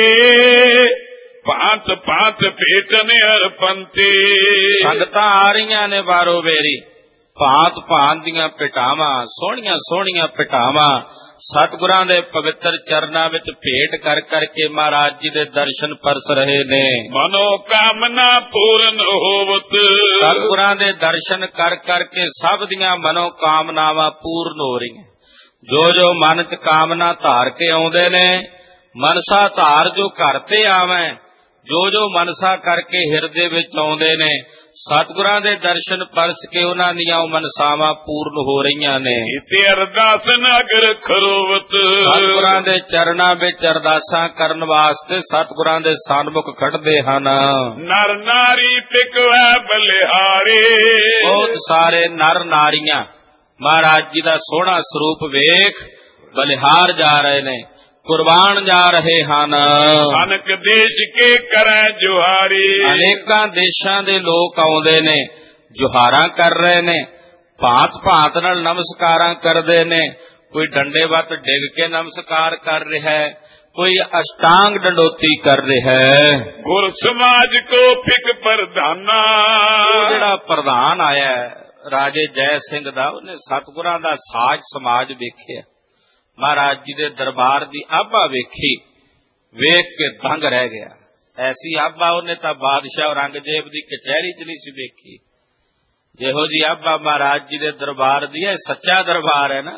ਭਾਂਤ ਭਾਂਤ ਭੇਟਨ ਅਰਪੰਤੇ। ਸੰਗਤਾਂ ਆ ਰਹੀਆਂ ਨੇ ਬਾਰੋ ਵੇਰੀ, ਭਾਂਤ ਭਾਂਤ ਦੀਆਂ ਭੇਟਾਵਾਂ, ਸੋਹਣੀਆਂ ਸੋਹਣੀਆਂ ਭੇਟਾਵਾਂ ਸਤਿਗੁਰਾਂ ਦੇ ਪਵਿੱਤਰ ਚਰਨਾਂ ਵਿੱਚ ਭੇਟ ਕਰ ਕਰਕੇ ਮਹਾਰਾਜ ਜੀ ਦੇ ਦਰਸ਼ਨ ਪਰਸ ਰਹੇ ਨੇ। ਮਨੋ ਕਾਮਨਾ ਪੂਰਨ ਹੋਵਤ, ਸਤਿਗੁਰਾਂ ਦੇ ਦਰਸ਼ਨ ਕਰ ਕਰਕੇ ਸਭ ਦੀਆਂ ਮਨੋ ਕਾਮਨਾਵਾਂ ਪੂਰਨ ਹੋ ਰਹੀਆਂ। ਜੋ ਜੋ ਮਨ 'ਚ ਕਾਮਨਾ ਧਾਰ ਕੇ ਆਉਂਦੇ ਨੇ, ਮਨਸਾ ਧਾਰ ਜੋ ਘਰ ਤੇ ਆਵੇਂ, ਜੋ ਜੋ ਮਨਸਾ ਕਰਕੇ ਹਿਰਦੇ ਵਿੱਚ ਆਉਂਦੇ ਨੇ, ਸਤਿਗੁਰਾਂ ਦੇ ਦਰਸ਼ਨ ਪਰਸ ਕੇ ਉਹਨਾਂ ਦੀਆਂ ਮਨਸਾਵਾਂ ਪੂਰਨ ਹੋ ਰਹੀਆਂ ਨੇ। ਇਤੇ ਅਰਦਾਸ ਨਗਰ ਖਰੋਵਤ, ਸਤਿਗੁਰਾਂ ਦੇ ਚਰਨਾਂ ਵਿੱਚ ਅਰਦਾਸਾਂ ਕਰਨ ਵਾਸਤੇ ਸਤਿਗੁਰਾਂ ਦੇ ਸਨਮੁਖ ਖੜਦੇ ਹਨ। ਨਰ ਨਾਰੀ ਟਿਕਵੈ ਬਲਿਹਾਰੇ, ਬਹੁਤ ਸਾਰੇ ਨਰ ਨਾਰੀਆਂ ਮਹਾਰਾਜ ਜੀ ਦਾ ਸੋਹਣਾ ਸਰੂਪ ਵੇਖ ਬਲਿਹਾਰ ਜਾ ਰਹੇ ਨੇ, ਕੁਰਬਾਨ ਜਾ ਰਹੇ ਹਨ। ਅਨਕ ਦੇਸ਼ ਕੇ ਕਰੈ ਜੁਹਾਰੀ, ਅਨੇਕਾਂ ਦੇਸ਼ਾਂ ਦੇ ਲੋਕ ਆਉਂਦੇ ਨੇ, ਜੁਹਾਰਾਂ ਕਰ ਰਹੇ ਨੇ, ਭਾਂਤ ਭਾਂਤ ਨਾਲ ਨਮਸਕਾਰਾਂ ਕਰਦੇ ਨੇ। ਕੋਈ ਡੰਡੇ ਵੱਤ ਡਿੱਗ ਕੇ ਨਮਸਕਾਰ ਕਰ ਰਿਹਾ ਹੈ, ਕੋਈ ਅਸ਼ਟਾਂਗ ਡੰਡੋਤੀ ਕਰ ਰਿਹਾ ਹੈ। ਗੁਰ ਸਮਾਜ ਕੋ ਫਿਕ ਪ੍ਰਧਾਨਾ, ਜਿਹੜਾ ਪ੍ਰਧਾਨ ਆਇਆ ਰਾਜੇ ਜੈ ਸਿੰਘ ਦਾ, ਉਹਨੇ ਸਤਿਗੁਰਾਂ ਦਾ ਸਾਜ ਸਮਾਜ ਵੇਖਿਆ, ਮਹਾਰਾਜ ਜੀ ਦੇ ਦਰਬਾਰ ਦੀ ਆਭਾ ਵੇਖੀ, ਵੇਖ ਕੇ ਦੰਗ ਰਹਿ ਗਿਆ। ਐਸੀ ਆਬਾ ਉਹਨੇ ਤਾਂ ਬਾਦਸ਼ਾਹ ਔਰੰਗਜ਼ੇਬ ਦੀ ਕਚਹਿਰੀ 'ਚ ਨਹੀਂ ਸੀ ਵੇਖੀ। ਜਿਹੋ ਜੀ ਆਬਾ ਮਹਾਰਾਜ ਜੀ ਦੇ ਦਰਬਾਰ ਦੀ ਹੈ, ਸੱਚਾ ਦਰਬਾਰ ਹੈ ਨਾ।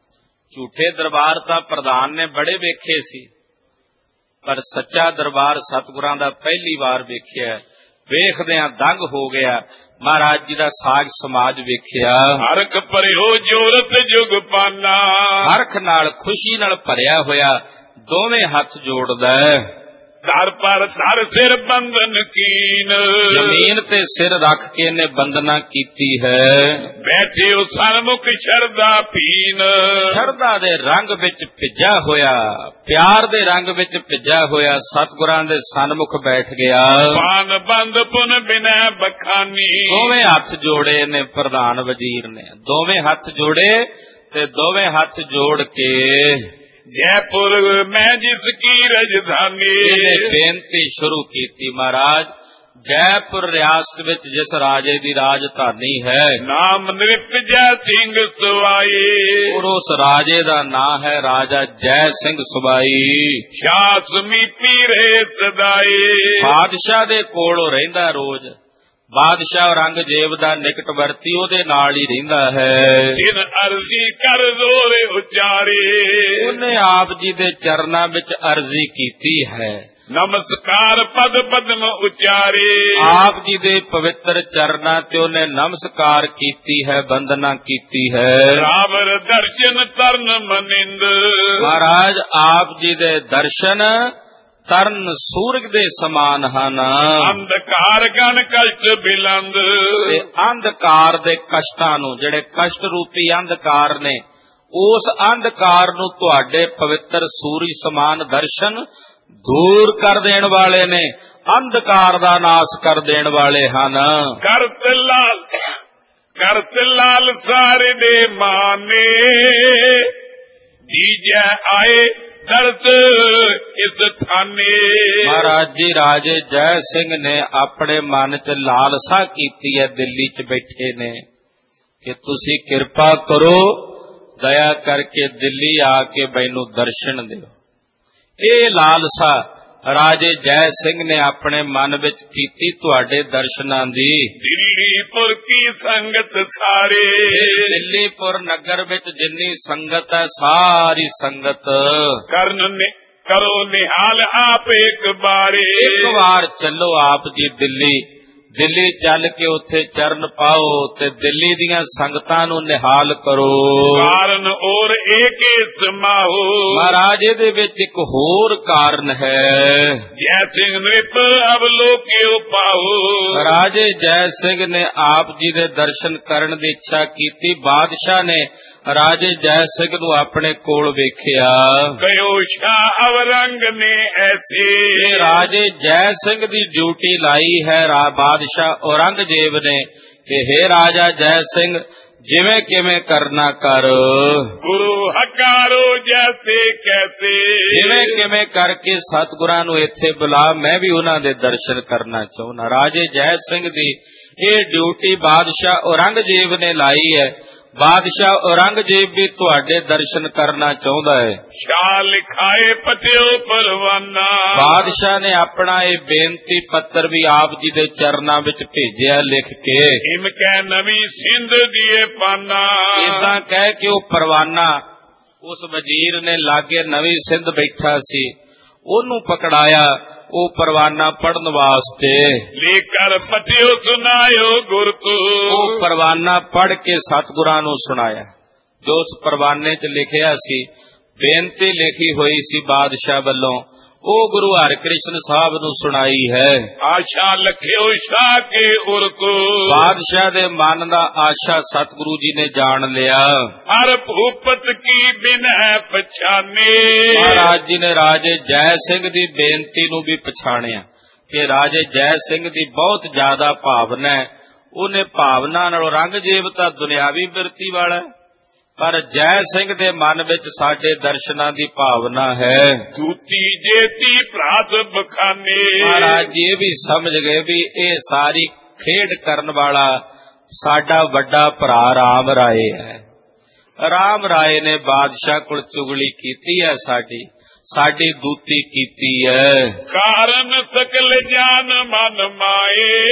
ਝੂਠੇ ਦਰਬਾਰ ਤਾਂ ਪ੍ਰਧਾਨ ਨੇ ਬੜੇ ਵੇਖੇ ਸੀ, ਪਰ ਸੱਚਾ ਦਰਬਾਰ ਸਤਿਗੁਰਾਂ ਦਾ ਪਹਿਲੀ ਵਾਰ ਵੇਖਿਆ। ਵੇਖਦਿਆਂ ਦੰਗ ਹੋ ਗਿਆ। ਮਹਾਰਾਜ ਜੀ ਦਾ ਸਾਜ ਸਮਾਜ ਵੇਖਿਆ। ਹਰਖ ਭਰਿਓ ਜੋਰਤ ਜੁਗ ਪਾਨਾ, ਹਰਖ ਨਾਲ ਖੁਸ਼ੀ ਨਾਲ ਭਰਿਆ ਹੋਇਆ ਦੋਵੇਂ ਹੱਥ ਜੋੜਦਾ। ਧਰ ਪਰ ਧਰ ਸਿਰ ਬੰਧਨ ਕੀਨ, ਜ਼ਮੀਨ ਤੇ ਸਿਰ ਰੱਖ ਕੇ ਇਹਨੇ ਬੰਦਨਾ ਕੀਤੀ ਹੈ। ਬੈਠਿਓ ਸਨਮੁਖ ਸ਼ਰਧਾ ਪੀਨ, ਸ਼ਰਧਾ ਦੇ ਰੰਗ ਵਿੱਚ ਭਿੱਜਾ ਹੋਇਆ, ਪਿਆਰ ਦੇ ਰੰਗ ਵਿੱਚ ਭਿੱਜਾ ਹੋਇਆ ਸਤਿਗੁਰਾਂ ਦੇ ਸਨਮੁਖ ਬੈਠ ਗਿਆ। ਪਾਨ ਬੰਦ ਪੁਨ ਬਿਨੈ ਬਖਾਨੀ, ਦੋਵੇਂ ਹੱਥ ਜੋੜੇ ਨੇ ਪ੍ਰਧਾਨ ਵਜ਼ੀਰ ਨੇ, ਦੋਵੇਂ ਹੱਥ ਜੋੜੇ ਤੇ ਦੋਵੇਂ ਹੱਥ ਜੋੜ ਕੇ ਜੈਪੁਰ ਮੈਂ ਜਿਸ ਕੀ ਰਜਧਾਨੀ, ਇਹਨੇ ਬੇਨਤੀ ਸ਼ੁਰੂ ਕੀਤੀ, ਮਹਾਰਾਜ ਜੈਪੁਰ ਰਿਆਸਤ ਵਿੱਚ ਜਿਸ ਰਾਜੇ ਦੀ ਰਾਜਧਾਨੀ ਹੈ, ਨਾਮ ਨ੍ਰਿਤ ਜੈ ਸਿੰਘ ਸਵਾਈ, ਔਰ ਉਸ ਰਾਜੇ ਦਾ ਨਾਂ ਹੈ ਰਾਜਾ ਜੈ ਸਿੰਘ ਸਬਾਈ। ਸ਼ਾਹ ਸਮੀਪੀ ਰਹੇ ਸਦਾਈ, ਬਾਦਸ਼ਾਹ ਦੇ ਕੋਲ ਉਹ ਰਹਿੰਦਾ ਰੋਜ਼। ਬਾਦਸ਼ਾਹ ਔਰੰਗਜ਼ੇਬ ਦਾ ਨਿਕਟਵਰਤੀ ਉਹਦੇ ਨਾਲ ਹੀ ਰਹਿੰਦਾ ਹੈ। ਦਿਨ ਅਰਜ਼ੀ ਕਰ ਜ਼ੋਰੇ ਉਚਾਰੇ, ਉਹਨੇ ਆਪ ਜੀ ਦੇ ਚਰਨਾਂ ਵਿੱਚ ਅਰਜ਼ੀ ਕੀਤੀ ਹੈ। ਨਮਸਕਾਰ ਪਦ ਪਦਮ ਉਚਾਰੇ, ਆਪ ਜੀ ਦੇ ਪਵਿੱਤਰ ਚਰਨਾਂ ਤੇ ਉਹਨੇ ਨਮਸਕਾਰ ਕੀਤੀ ਹੈ, ਬੰਦਨਾ ਕੀਤੀ ਹੈ। ਰਾਵਰ ਦਰਸ਼ਨ ਤਰਨ ਮਨਿੰਦ, ਮਹਾਰਾਜ ਆਪ ਜੀ ਦੇ ਦਰਸ਼ਨ ਤਰਨ ਸੂਰਜ ਦੇ ਸਮਾਨ ਹਨ। ਅੰਧਕਾਰ ਗਨ ਕਸ਼ਟ ਬਿਲੰਦ, ਤੇ ਅੰਧਕਾਰ ਦੇ ਕਸ਼ਟਾਂ ਨੂੰ, ਜਿਹੜੇ ਕਸ਼ਟ ਰੂਪੀ ਅੰਧਕਾਰ ਨੇ, ਉਸ ਅੰਧਕਾਰ ਨੂੰ ਤੁਹਾਡੇ ਪਵਿੱਤਰ ਸੂਰਜ ਸਮਾਨ ਦਰਸ਼ਨ ਦੂਰ ਕਰ ਦੇਣ ਵਾਲੇ ਨੇ, ਅੰਧਕਾਰ ਦਾ ਨਾਸ ਕਰ ਦੇਣ ਵਾਲੇ ਹਨ। ਕਰਤ ਲਾਲ ਸਾਰੇ ਦੇ ਮਾਨੇ, ਦੀਜੈ ਆਏ ਦਰਦ ਇਸ ਥਾਨੇ। ਮਹਾਰਾਜ ਜੀ ਰਾਜੇ ਜੈ ਸਿੰਘ ਨੇ ਆਪਣੇ ਮਨ 'ਚ ਲਾਲਸਾ ਕੀਤੀ ਹੈ, ਦਿੱਲੀ 'ਚ ਬੈਠੇ ਨੇ, ਕਿ ਤੁਸੀਂ ਕਿਰਪਾ ਕਰੋ, ਦਇਆ ਕਰਕੇ ਦਿੱਲੀ ਆ ਕੇ ਮੈਨੂੰ ਦਰਸ਼ਨ ਦਿਓ। ਇਹ ਲਾਲਸਾ ਰਾਜੇ ਜੈ ਸਿੰਘ ਨੇ ਆਪਣੇ ਮਨ ਵਿੱਚ ਕੀਤੀ ਤੁਹਾਡੇ ਦਰਸ਼ਨਾਂ ਦੀ। ਦਿੱਲੀਪੁਰ ਕੀ ਸੰਗਤ ਸਾਰੇ, ਦਿੱਲੀਪੁਰ ਨਗਰ ਵਿੱਚ ਜਿੰਨੀ ਸੰਗਤ ਹੈ, ਸਾਰੀ ਸੰਗਤ ਕਰੋ ਨਿਹਾਲ ਆਪ ਇੱਕ ਬਾਰੇ। ਇੱਕ ਵਾਰ ਚੱਲੋ ਆਪ ਜੀ ਦਿੱਲੀ, ਦਿੱਲੀ ਚੱਲ ਕੇ ਉੱਥੇ ਚਰਨ ਪਾਓ ਤੇ ਦਿੱਲੀ ਦੀਆਂ ਸੰਗਤਾਂ ਨੂੰ ਨਿਹਾਲ ਕਰੋ। ਕਾਰਨ ਔਰ ਏਕ ਸਮਾਹੋ, ਮਹਾਰਾਜ ਇਹਦੇ ਵਿੱਚ ਇੱਕ ਹੋਰ ਕਾਰਨ ਹੈ। ਜੈ ਸਿੰਘ ਨ੍ਰਿਪ ਅਵਲੋਕਿਓ ਪਾਓ, ਰਾਜੇ ਜੈ ਸਿੰਘ ਨੇ ਆਪ ਜੀ ਦੇ ਦਰਸ਼ਨ ਕਰਨ ਦੀ ਇੱਛਾ ਕੀਤੀ। ਬਾਦਸ਼ਾਹ ਨੇ ਰਾਜੇ ਜੈ ਸਿੰਘ ਨੂੰ ਆਪਣੇ ਕੋਲ ਵੇਖਿਆ। ਕਯੋ ਸ਼ਾਹ ਔਰੰਗ ਨੇ ਐਸੀ, ਰਾਜੇ ਜੈ ਸਿੰਘ ਦੀ ਡਿਊਟੀ ਲਾਈ ਹੈ ਬਾਦਸ਼ਾਹ ਔਰੰਗਜ਼ੇਬ ਨੇ ਕਿ ਹੇ ਰਾਜਾ ਜੈ ਸਿੰਘ, ਜਿਵੇਂ ਕਿਵੇਂ ਕਰਨਾ ਕਰ। ਗੁਰੂ ਹਕਾਰੋ ਜੈਸੇ ਕੈਸੇ, ਜਿਵੇਂ ਕਿਵੇਂ ਕਰਕੇ ਸਤਿਗੁਰਾਂ ਨੂੰ ਇੱਥੇ ਬੁਲਾ, ਮੈਂ ਵੀ ਉਹਨਾਂ ਦੇ ਦਰਸ਼ਨ ਕਰਨਾ ਚਾਹੁੰਦਾ। ਰਾਜੇ ਜੈ ਸਿੰਘ ਦੀ ਇਹ ਡਿਊਟੀ ਬਾਦਸ਼ਾਹ ਔਰੰਗਜ਼ੇਬ ਨੇ ਲਾਈ ਹੈ। ਬਾਦਸ਼ਾਹ ਔਰੰਗਜ਼ੇਬ ਵੀ ਤੁਹਾਡੇ ਦਰਸ਼ਨ ਕਰਨਾ ਚਾਹੁੰਦਾ ਹੈ। ਸ਼ਾਹ ਲਿਖਾਏ ਪਤਿਓ ਪਰਵਾਨਾ, ਬਾਦਸ਼ਾਹ ਨੇ ਆਪਣਾ ਇਹ ਬੇਨਤੀ ਪੱਤਰ ਵੀ ਆਪ ਜੀ ਦੇ ਚਰਨਾਂ ਵਿੱਚ ਭੇਜਿਆ ਲਿਖ ਕੇ। ਇਮ ਕਹਿ ਨਵੀਂ ਸਿੰਧ ਦੀਏ ਪਾਨਾ, ਇਦਾਂ ਕਹਿ ਕੇ ਉਹ ਪਰਵਾਨਾ, ਉਸ ਵਜ਼ੀਰ ਨੇ ਲਾਗੇ ਨਵੀਂ ਸਿੰਧ ਬੈਠਾ ਸੀ, ਉਹਨੂੰ ਪਕੜਾਇਆ ਉਹ ਪਰਵਾਨਾ ਪੜਨ ਵਾਸਤੇ। ਲੇਕਰ ਪਤਿਓ ਸੁਨਾਇਓ ਗੁਰ ਕੋ, ਉਹ ਪਰਵਾਨਾ ਪੜ ਕੇ ਸਤਿਗੁਰਾਂ ਨੂੰ ਸੁਣਾਇਆ। ਜੋ ਉਸ ਪਰਵਾਨੇ 'ਚ ਲਿਖਿਆ ਸੀ, ਬੇਨਤੀ ਲਿਖੀ ਹੋਈ ਸੀ ਬਾਦਸ਼ਾਹ ਵੱਲੋਂ, ਉਹ ਗੁਰੂ ਹਰਿਕ੍ਰਿਸ਼ਨ ਸਾਹਿਬ ਨੂੰ ਸੁਣਾਈ ਹੈ। ਆਸ਼ਾ ਲਖਿਓ ਸ਼ਾਹ ਕੇ ਉਰ ਕੋ, ਬਾਦਸ਼ਾਹ ਦੇ ਮਨ ਦਾ ਆਸ਼ਾ ਸਤਿਗੁਰੂ ਜੀ ਨੇ ਜਾਣ ਲਿਆ। ਹਰ ਭੂਪਤ ਕੀ ਬਿਨ ਹੈ ਪਛਾਨੇ, ਮਹਾਰਾਜ ਜੀ ਨੇ ਰਾਜੇ ਜੈ ਸਿੰਘ ਦੀ ਬੇਨਤੀ ਨੂੰ ਵੀ ਪਛਾਣਿਆ ਕਿ ਰਾਜੇ ਜੈ ਸਿੰਘ ਦੀ ਬਹੁਤ ਜ਼ਿਆਦਾ ਭਾਵਨਾ ਹੈ। ਉਹਨੇ ਭਾਵਨਾ ਨਾਲ, ਔਰੰਗਜ਼ੇਬ ਤਾਂ ਦੁਨਿਆਵੀ ਬਿਰਤੀ ਵਾਲਾ ਹੈ, ਪਰ ਜੈ ਸਿੰਘ ਦੇ ਮਨ ਵਿੱਚ ਸਾਡੇ ਦਰਸ਼ਨਾਂ ਦੀ ਭਾਵਨਾ ਹੈ। ਦੂਤੀ ਜੇਤੀ ਭਰਾਤ ਬਖਾਨੇ, ਮਹਾਰਾਜ ਜੀ ਇਹ ਵੀ ਸਮਝ ਗਏ ਵੀ ਇਹ ਸਾਰੀ ਖੇਡ ਕਰਨ ਵਾਲਾ ਸਾਡਾ ਵੱਡਾ ਭਰਾ ਰਾਮ ਰਾਏ ਹੈ। ਰਾਮ ਰਾਏ ਨੇ ਬਾਦਸ਼ਾਹ ਕੋਲ ਚੁਗਲੀ ਕੀਤੀ ਹੈ, ਸਾਡੀ ਦੂਤੀ ਕੀਤੀ ਹੈ। ਕਾਰਨ ਸਕਲ ਜਾਨ ਮਨ ਮਾਏ,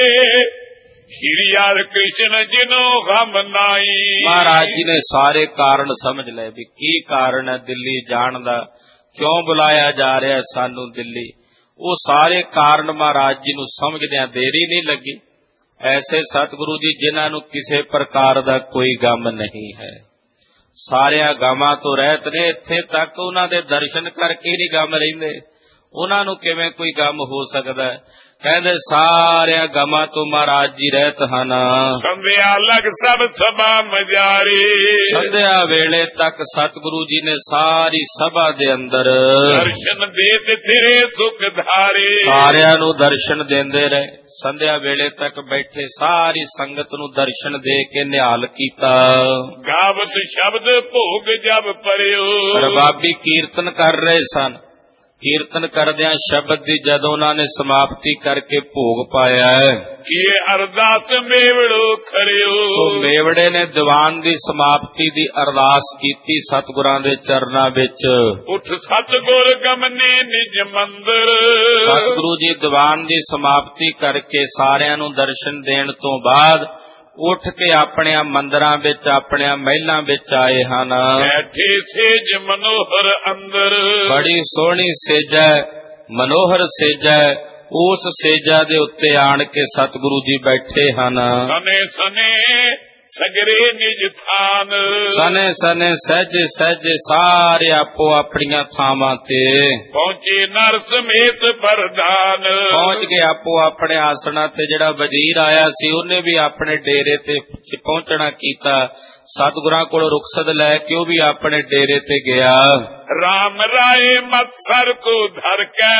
ਸ਼੍ਰੀ ਹਰਿ ਕ੍ਰਿਸ਼ਨ ਜਿਨੋ ਗਮ ਨਾਈ। ਮਹਾਰਾਜ ਜੀ ਨੇ ਸਾਰੇ ਕਾਰਨ ਸਮਝ ਲਏ ਵੀ ਕੀ ਕਾਰਨ ਹੈ ਦਿੱਲੀ ਜਾਣ ਦਾ, ਕਿਉਂ ਬੁਲਾਇਆ ਜਾ ਰਿਹਾ ਸਾਨੂੰ ਦਿੱਲੀ। ਉਹ ਸਾਰੇ ਕਾਰਨ ਮਹਾਰਾਜ ਜੀ ਨੂੰ ਸਮਝਦਿਆਂ ਦੇਰੀ ਨਹੀਂ ਲੱਗੀ। ਐਸੇ ਸਤਿਗੁਰੂ ਜੀ ਜਿਨ੍ਹਾਂ ਨੂੰ ਕਿਸੇ ਪ੍ਰਕਾਰ ਦਾ ਕੋਈ ਗਮ ਨਹੀਂ ਹੈ, ਸਾਰਿਆਂ ਗਮਾਂ ਤੋਂ ਰਹਿਤ ਨੇ। ਇੱਥੇ ਤੱਕ ਉਹਨਾਂ ਦੇ ਦਰਸ਼ਨ ਕਰਕੇ ਨਹੀਂ ਗਮ ਰਹਿੰਦੇ, ਉਹਨਾਂ ਨੂੰ ਕਿਵੇਂ ਕੋਈ ਗਮ ਹੋ ਸਕਦਾ। ਕਹਿੰਦੇ ਸਾਰਿਆਂ ਗਮਾਂ ਤੋਂ ਮਹਾਰਾਜ ਜੀ ਰਹਿਤ ਹਨ। ਸੰਧਿਆ ਲਗ ਸਭ ਸਭਾ ਮਜਾਰੀ, ਸੰਧਿਆ ਵੇਲੇ ਤੱਕ ਸਤਿਗੁਰੂ ਜੀ ਨੇ ਸਾਰੀ ਸਭਾ ਦੇ ਅੰਦਰ ਦਰਸ਼ਨ ਦੇ ਤੇਰੇ ਸੁਖ ਧਾਰੇ, ਸਾਰਿਆਂ ਨੂੰ ਦਰਸ਼ਨ ਦਿੰਦੇ ਰਹੇ। ਸੰਧਿਆ ਵੇਲੇ ਤੱਕ ਬੈਠੇ ਸਾਰੀ ਸੰਗਤ ਨੂੰ ਦਰਸ਼ਨ ਦੇ ਕੇ ਨਿਹਾਲ ਕੀਤਾ। ਗਾਵਤ ਸ਼ਬਦ ਭੋਗ ਜਬ ਪਰਿਓ, ਰਬਾਬੀ ਕੀਰਤਨ ਕਰ ਰਹੇ ਸਨ। ਕੀਰਤਨ ਕਰਦਿਆਂ ਸ਼ਬਦ ਦੀ ਜਦੋਂ ਉਹਨਾਂ ਨੇ ਸਮਾਪਤੀ ਕਰਕੇ ਭੋਗ ਪਾਇਆ, ਇਹ ਅਰਦਾਸ ਮੇਵੜੋ ਖਰਿਓ। ਉਹ ਮੇਵੜੇ ਨੇ ਦੀਵਾਨ ਦੀ ਸਮਾਪਤੀ ਦੀ ਅਰਦਾਸ ਕੀਤੀ ਸਤਿਗੁਰਾਂ ਦੇ ਚਰਨਾਂ ਵਿੱਚ। ਉਠ ਸਤਿਗੁਰ ਗਮਨੇ ਨਿਜ ਮੰਦਰ, ਸਤਿਗੁਰੂ ਜੀ ਦੀਵਾਨ ਦੀ ਸਮਾਪਤੀ ਕਰਕੇ ਸਾਰਿਆਂ ਨੂੰ ਦਰਸ਼ਨ ਦੇਣ ਤੋਂ ਬਾਅਦ ਉੱਠ ਕੇ ਆਪਣੇ ਮੰਦਰਾਂ ਵਿੱਚ, ਆਪਣੇ ਮਹਿਲਾਂ ਵਿੱਚ ਆਏ ਹਨ। ਬੈਠੇ ਸੇਜ ਮਨੋਹਰ ਅੰਦਰ, ਬੜੀ ਸੋਹਣੀ ਸੇਜਾ, ਮਨੋਹਰ ਸੇਜਾ, ਉਸ ਸੇਜਾ ਦੇ ਉੱਤੇ ਆਣ ਕੇ ਸਤਿਗੁਰੂ ਜੀ ਬੈਠੇ ਹਨ। ਸਨੇ ਸਨੇ ਸਗਰੇ ਨਿਜ ਥਾਨ, ਸਨੇ ਸਨੇ ਸਹਿਜੇ ਸਹਿਜੇ ਸਾਰੇ ਆਪੋ ਆਪਣੀਆਂ ਥਾਵਾਂ ਤੇ ਪਹੁੰਚੇ ਨਰ ਸਮੇਤ ਪ੍ਰਧਾਨ। ਪਹੁੰਚ ਕੇ ਆਪੋ ਆਪਣੇ ਆਸਣਾ ਤੇ। ਜਿਹੜਾ ਵਜ਼ੀਰ ਆਇਆ ਸੀ ਉਹਨੇ ਵੀ ਆਪਣੇ ਡੇਰੇ ਤੇ ਪਹੁੰਚਣਾ ਕੀਤਾ। ਸਤਿਗੁਰਾਂ ਕੋਲ ਰੁਖਸਤ ਲੈ ਕੇ ਉਹ ਵੀ ਆਪਣੇ ਡੇਰੇ ਤੇ ਗਿਆ। ਰਾਮ ਰਾਏ ਮਤਸਰ ਕੋ ਧਰ ਕੇ,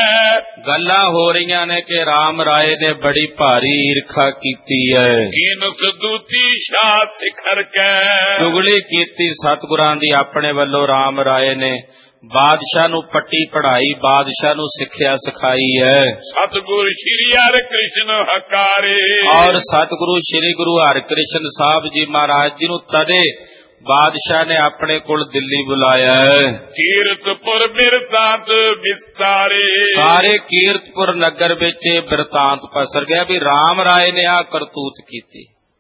ਗੱਲਾਂ ਹੋ ਰਹੀਆਂ ਨੇ ਕਿ ਰਾਮ ਰਾਏ ਨੇ ਬੜੀ ਭਾਰੀ ਈਰਖਾ ਕੀਤੀ ਹੈ। ਕੀਨ ਸਦੂਤੀ ਸ਼ਾਹ ਸਿਖਰ ਕੇ, ਚੁਗਲੀ ਕੀਤੀ ਸਤਿਗੁਰਾਂ ਦੀ ਆਪਣੇ ਵੱਲੋਂ। ਰਾਮ ਰਾਏ ਨੇ ਬਾਦਸ਼ਾਹ ਨੂੰ ਪੱਟੀ ਪੜਾਈ, ਬਾਦਸ਼ਾਹ ਨੂੰ ਸਿੱਖਿਆ ਸਿਖਾਈ ਹੈ। ਸਤਿਗੁਰ ਸ਼੍ਰੀ ਹਰਿ ਕ੍ਰਿਸ਼ਨ ਹਕਾਰੇ, ਔਰ ਸਤਿਗੁਰੂ ਸ਼੍ਰੀ ਗੁਰੂ ਹਰਿਕ੍ਰਿਸ਼ਨ ਸਾਹਿਬ ਜੀ ਮਹਾਰਾਜ ਜੀ ਨੂੰ ਤਦੇ ਬਾਦਸ਼ਾਹ ਨੇ ਆਪਣੇ ਕੋਲ ਦਿੱਲੀ ਬੁਲਾਇਆ ਹੈ। ਕੀਰਤਪੁਰ ਬਿਰਤਾਂਤ ਵਿਸਤਾਰੇ, ਸਾਰੇ ਕੀਰਤਪੁਰ ਨਗਰ ਵਿੱਚ ਬਿਰਤਾਂਤ ਪਸਰ ਗਿਆ ਵੀ ਰਾਮ ਰਾਏ ਨੇ ਆ ਕਰਤੂਤ ਕੀਤੀ।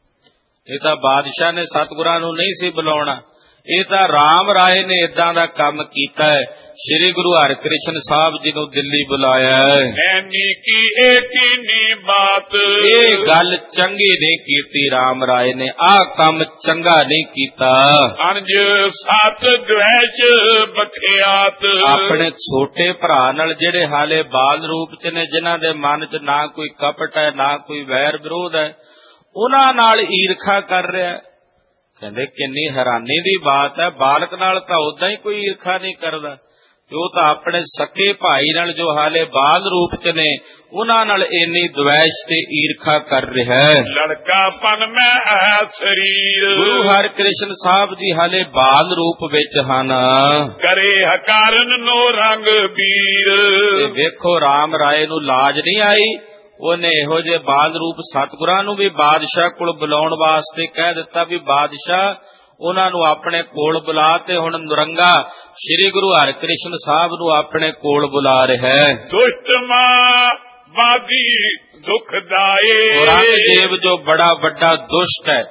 ਇਹ ਤਾਂ ਬਾਦਸ਼ਾਹ ਨੇ ਸਤਿਗੁਰਾਂ ਨੂੰ ਨਹੀਂ ਸੀ ਬੁਲਾਉਣਾ, ਇਹ ਤਾਂ ਰਾਮ ਰਾਏ ਨੇ ਇਦਾਂ ਦਾ ਕੰਮ ਕੀਤਾ ਹੈ। ਸ਼੍ਰੀ ਗੁਰੂ ਹਰਿਕ੍ਰਿਸ਼ਨ ਸਾਹਿਬ ਜੀ ਨੂੰ ਦਿੱਲੀ ਬੁਲਾਇਆ ਹੈ। ਐਨੀ ਕੀ ਏਕੀਨੀ ਬਾਤ, ਇਹ ਗੱਲ ਚੰਗੀ ਨਹੀਂ ਕੀਤੀ ਰਾਮ ਰਾਏ ਨੇ, ਆਹ ਕੰਮ ਚੰਗਾ ਨਹੀਂ ਕੀਤਾ। ਅੰਜ ਸਤ ਦ્વੈਸ਼ ਬਖਿਆਤ, ਆਪਣੇ ਛੋਟੇ ਭਰਾ ਨਾਲ ਜਿਹੜੇ ਹਾਲੇ ਬਾਲ ਰੂਪ ਚ ਨੇ, ਜਿਨ੍ਹਾਂ ਦੇ ਮਨ ਚ ਨਾ ਕੋਈ ਕਪਟ ਹੈ ਨਾ ਕੋਈ ਵੈਰ ਵਿਰੋਧ ਹੈ, ਉਹਨਾਂ ਨਾਲ ਈਰਖਾ ਕਰ ਰਿਹਾ। ਕਹਿੰਦੇ ਕਿੰਨੀ ਹੈਰਾਨੀ ਦੀ ਬਾਤ ਹੈ, ਬਾਲਕ ਨਾਲ ਤਾਂ ਉਦਾਂ ਹੀ ਕੋਈ ਈਰਖਾ ਨਹੀਂ ਕਰਦਾ, ਤੇ ਉਹ ਤਾਂ ਆਪਣੇ ਸਕੇ ਭਾਈ ਨਾਲ ਜੋ ਹਾਲੇ ਬਾਲ ਰੂਪ ਚ ਨੇ ਉਹਨਾਂ ਨਾਲ ਇੰਨੀ ਦ્વੈਸ਼ ਤੇ ਈਰਖਾ ਕਰ ਰਿਹਾ ਹੈ। ਲੜਕਾਪਨ ਮੈਂ ਹੈ ਸਰੀਰ, ਗੁਰੂ ਹਰਿਕ੍ਰਿਸ਼ਨ ਸਾਹਿਬ ਜੀ ਹਾਲੇ ਬਾਲ ਰੂਪ ਵਿੱਚ ਹਨ। ਕਰੇ ਹਕਾਰਨ ਨੋ ਰੰਗ ਵੀਰ, ਤੇ ਵੇਖੋ ਰਾਮ ਰਾਏ ਨੂੰ ਲਾਜ ਨਹੀਂ ਆਈ, ਉਹਨੇ ਇਹੋ ਜਿਹੇ ਬਾਲ ਰੂਪ ਸਤਿਗੁਰਾਂ ਨੂੰ ਵੀ ਬਾਦਸ਼ਾਹ ਕੋਲ ਬੁਲਾਉਣ ਵਾਸਤੇ ਕਹਿ ਦਿੱਤਾ ਵੀ ਬਾਦਸ਼ਾਹ ਉਹਨਾਂ ਨੂੰ ਆਪਣੇ ਕੋਲ ਬੁਲਾ। ਤੇ ਹੁਣ ਨਰੰਗਾ ਸ਼੍ਰੀ ਗੁਰੂ ਹਰਿਕ੍ਰਿਸ਼ਨ ਸਾਹਿਬ ਨੂੰ ਆਪਣੇ ਕੋਲ ਬੁਲਾ ਰਿਹਾ ਹੈ। ਦੁਸ਼ਟ ਮਾਂ ਬਾਦੀ ਦੁਖਦਾਏ, ਔਰੰਗਜ਼ੇਬ ਜੋ ਬੜਾ ਵੱਡਾ ਦੁਸ਼ਟ ਹੈ,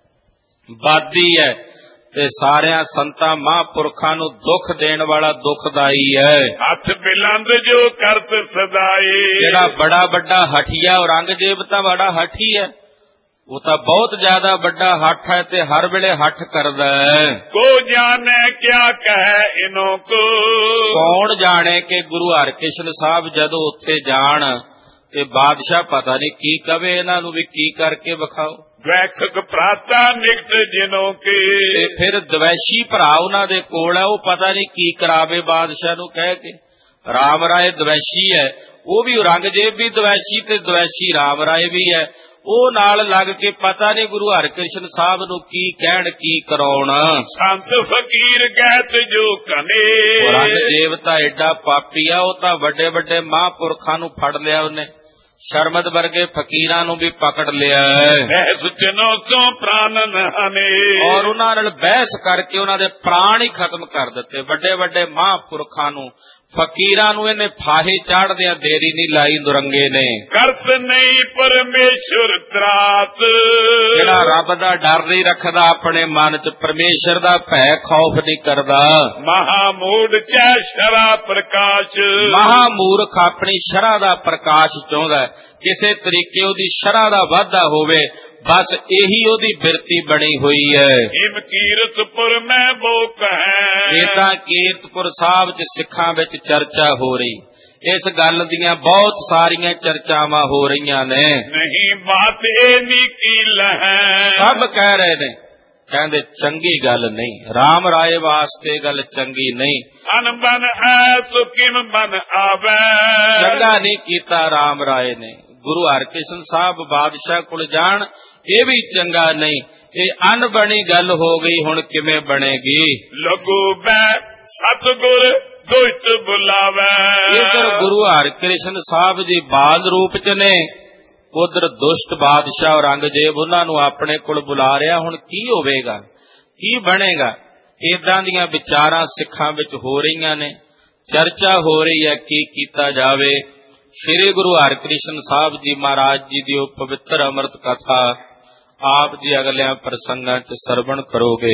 ਬਾਦੀ ਹੈ, ਤੇ ਸਾਰਿਆਂ ਸੰਤਾਂ ਮਹਾਂਪੁਰਖਾਂ ਨੂੰ ਦੁੱਖ ਦੇਣ ਵਾਲਾ ਦੁਖਦਾਈ ਹੈ। ਹੱਥ ਬਿਲੰਦ ਜੋ ਕਰਤ ਸਦਾਏ, ਜਿਹੜਾ ਬੜਾ ਵੱਡਾ ਹਠੀਆ ਔਰੰਗਜ਼ੇਬ ਤਾਂ ਬੜਾ ਹਠੀ ਹੈ, ਉਹ ਤਾਂ ਬਹੁਤ ਜ਼ਿਆਦਾ ਵੱਡਾ ਹੱਠ ਹੈ ਤੇ ਹਰ ਵੇਲੇ ਹੱਠ ਕਰਦਾ ਹੈ। ਕੋ ਜਾਣੇ ਕਿਆ ਕਹੇ ਇਨੋਂ ਕੋ, ਕੌਣ ਜਾਣੇ ਕਿ ਗੁਰੂ ਹਰਿਕ੍ਰਿਸ਼ਨ ਸਾਹਿਬ ਜਦੋਂ ਉੱਥੇ ਜਾਣ ਤੇ ਬਾਦਸ਼ਾਹ ਪਤਾ ਨਹੀਂ ਕੀ ਕਵੇ ਇਹਨਾਂ ਨੂੰ ਵੀ ਕੀ ਕਰਕੇ ਵਿਖਾਓ। ਦ્વੈਖਕ ਪ੍ਰਾਤਾ ਨਿਕਟ ਜਿਨੋਂ ਕੇ, ਤੇ ਫਿਰ ਦਵੈਸ਼ੀ ਭਰਾ ਉਹਨਾਂ ਦੇ ਕੋਲ ਹੈ, ਉਹ ਪਤਾ ਨਹੀਂ ਕੀ ਕਰਾਵੇ ਬਾਦਸ਼ਾਹ ਨੂੰ ਕਹਿ ਕੇ। ਰਾਮ ਰਾਏ ਦਵੈਸ਼ੀ ਹੈ, ਉਹ ਵੀ ਔਰੰਗਜ਼ੇਬ ਵੀ ਦਵੈਸ਼ੀ ਤੇ ਦਵੈਸ਼ੀ ਰਾਮ ਰਾਏ ਵੀ ਹੈ, ਉਹ ਨਾਲ ਲੱਗ ਕੇ ਪਤਾ ਨਹੀਂ ਗੁਰੂ ਹਰਿਕ੍ਰਿਸ਼ਨ ਸਾਹਿਬ ਨੂੰ ਕੀ ਕਹਿਣ ਕੀ ਕਰਾਉਣ। ਸੰਤ ਫਕੀਰ ਕਹਿਤ ਜੋ ਕਨੇ, ਔਰੰਗਜ਼ੇਬ ਤਾਂ ਐਡਾ ਪਾਪੀ ਆ, ਉਹ ਤਾਂ ਵੱਡੇ ਵੱਡੇ ਮਹਾਂਪੁਰਖਾਂ ਨੂੰ ਫੜ ਲਿਆ ਉਹਨੇ, ਸ਼ਰਮਦ ਵਰਗੇ ਫਕੀਰਾਂ ਨੂੰ ਵੀ ਪਕੜ ਲਿਆ ਹੈ ਬਹਿਸ ਤਿਨੋ ਸੋ ਪ੍ਰਾਨਨ ਹਨੇ ਔਰ ਉਹਨਾਂ ਨਾਲ ਬਹਿਸ ਕਰਕੇ ਉਹਨਾਂ ਦੇ ਪ੍ਰਾਣ ਹੀ ਖਤਮ ਕਰ ਦਿੱਤੇ। ਵੱਡੇ ਵੱਡੇ ਮਹਾਂਪੁਰਖਾਂ ਨੂੰ, ਫਕੀਰਾਂ ਨੂੰ ਇਹਨੇ ਫਾਹੇ ਚਾੜਦਿਆਂ ਦੇਰੀ ਨਹੀਂ ਲਾਈ ਦੁਰੰਗੇ ਨੇ। ਕਰਸ ਨਹੀਂ ਪਰਮੇਸ਼ਰ ਤਰਾਸ, ਜਿਹੜਾ ਰੱਬ ਦਾ ਡਰ ਨਹੀਂ ਰੱਖਦਾ ਆਪਣੇ ਮਨ 'ਚ, ਪਰਮੇਸ਼ਰ ਦਾ ਭੈ ਖੌਫ ਨਹੀਂ ਕਰਦਾ। ਮਹਾਮੂੜ ਚੈ ਸ਼ਰਾ ਪ੍ਰਕਾਸ਼, ਮਹਾਮੂਰਖ ਆਪਣੀ ਸ਼ਰ੍ਹਾ ਦਾ ਪ੍ਰਕਾਸ਼ ਚਾਹੁੰਦਾ, ਕਿਸੇ ਤਰੀਕੇ ਉਹਦੀ ਸ਼ਰ੍ਹਾ ਦਾ ਵਾਧਾ ਹੋਵੇ, ਬਸ ਇਹੀ ਉਹਦੀ ਬਿਰਤੀ ਬਣੀ ਹੋਈ ਹੈ। ਇਮ ਕੀਰਤਪੁਰ ਮੈਂ ਬੋਕ ਹੈ, ਏਦਾਂ ਕੀਰਤਪੁਰ ਸਾਹਿਬ 'ਚ ਸਿੱਖਾਂ ਵਿੱਚ ਚਰਚਾ ਹੋ ਰਹੀ, ਇਸ ਗੱਲ ਦੀਆਂ ਬਹੁਤ ਸਾਰੀਆਂ ਚਰਚਾਵਾਂ ਹੋ ਰਹੀਆਂ ਨੇ। ਨਹੀਂ ਬਾਤ ਇਹ ਨਿਕੀਲ ਹੈ, ਸਭ ਕਹਿ ਰਹੇ ਨੇ, ਕਹਿੰਦੇ ਚੰਗੀ ਗੱਲ ਨਹੀਂ, ਰਾਮ ਰਾਏ ਵਾਸਤੇ ਗੱਲ ਚੰਗੀ ਨਹੀਂ। ਅਨਬਨ ਹੈ ਸੋ ਕਿਮ ਬਨ ਆਵੇ, ਚੰਗਾ ਨਹੀਂ ਕੀਤਾ ਰਾਮ ਰਾਏ ਨੇ। ਗੁਰੂ ਹਰਕ੍ਰਿਸ਼ਨ ਸਾਹਿਬ ਬਾਦਸ਼ਾਹ ਕੋਲ ਜਾਣ, ਇਹ ਵੀ ਚੰਗਾ ਨਹੀਂ। ਇਹ ਅਣਬਣੀ ਗੱਲ ਹੋ ਗਈ, ਹੁਣ ਕਿਵੇਂ ਬਣੇਗੀ? ਲਗੂ ਬੈ ਸਤਿਗੁਰ ਦੁਸ਼ਟ ਬੁਲਾਵੇ, ਇਧਰ ਗੁਰੂ ਹਰਕ੍ਰਿਸ਼ਨ ਸਾਹਿਬ ਜੀ ਬਾਲ ਰੂਪ 'ਚ ਨੇ, ਉਧਰ ਦੁਸ਼ਟ ਬਾਦਸ਼ਾਹ ਔਰੰਗਜ਼ੇਬ ਉਹਨਾਂ ਨੂੰ ਆਪਣੇ ਕੋਲ ਬੁਲਾ ਰਿਹਾ। ਹੁਣ ਕੀ ਹੋਵੇਗਾ, ਕੀ ਬਣੇਗਾ? ਏਦਾਂ ਦੀਆਂ ਵਿਚਾਰਾਂ ਸਿੱਖਾਂ ਵਿੱਚ ਹੋ ਰਹੀਆਂ ਨੇ, ਚਰਚਾ ਹੋ ਰਹੀ ਹੈ ਕੀ ਕੀਤਾ ਜਾਵੇ। ਸ੍ਰੀ ਗੁਰੂ ਹਰਕ੍ਰਿਸ਼ਨ ਸਾਹਿਬ ਜੀ ਮਹਾਰਾਜ ਜੀ ਦੀ ਉਹ ਪਵਿੱਤਰ ਅੰਮ੍ਰਿਤ ਕਥਾ ਆਪ ਜੀ ਅਗਲਿਆਂ ਪ੍ਰਸੰਗਾਂ 'ਚ ਸਰਵਣ ਕਰੋਗੇ।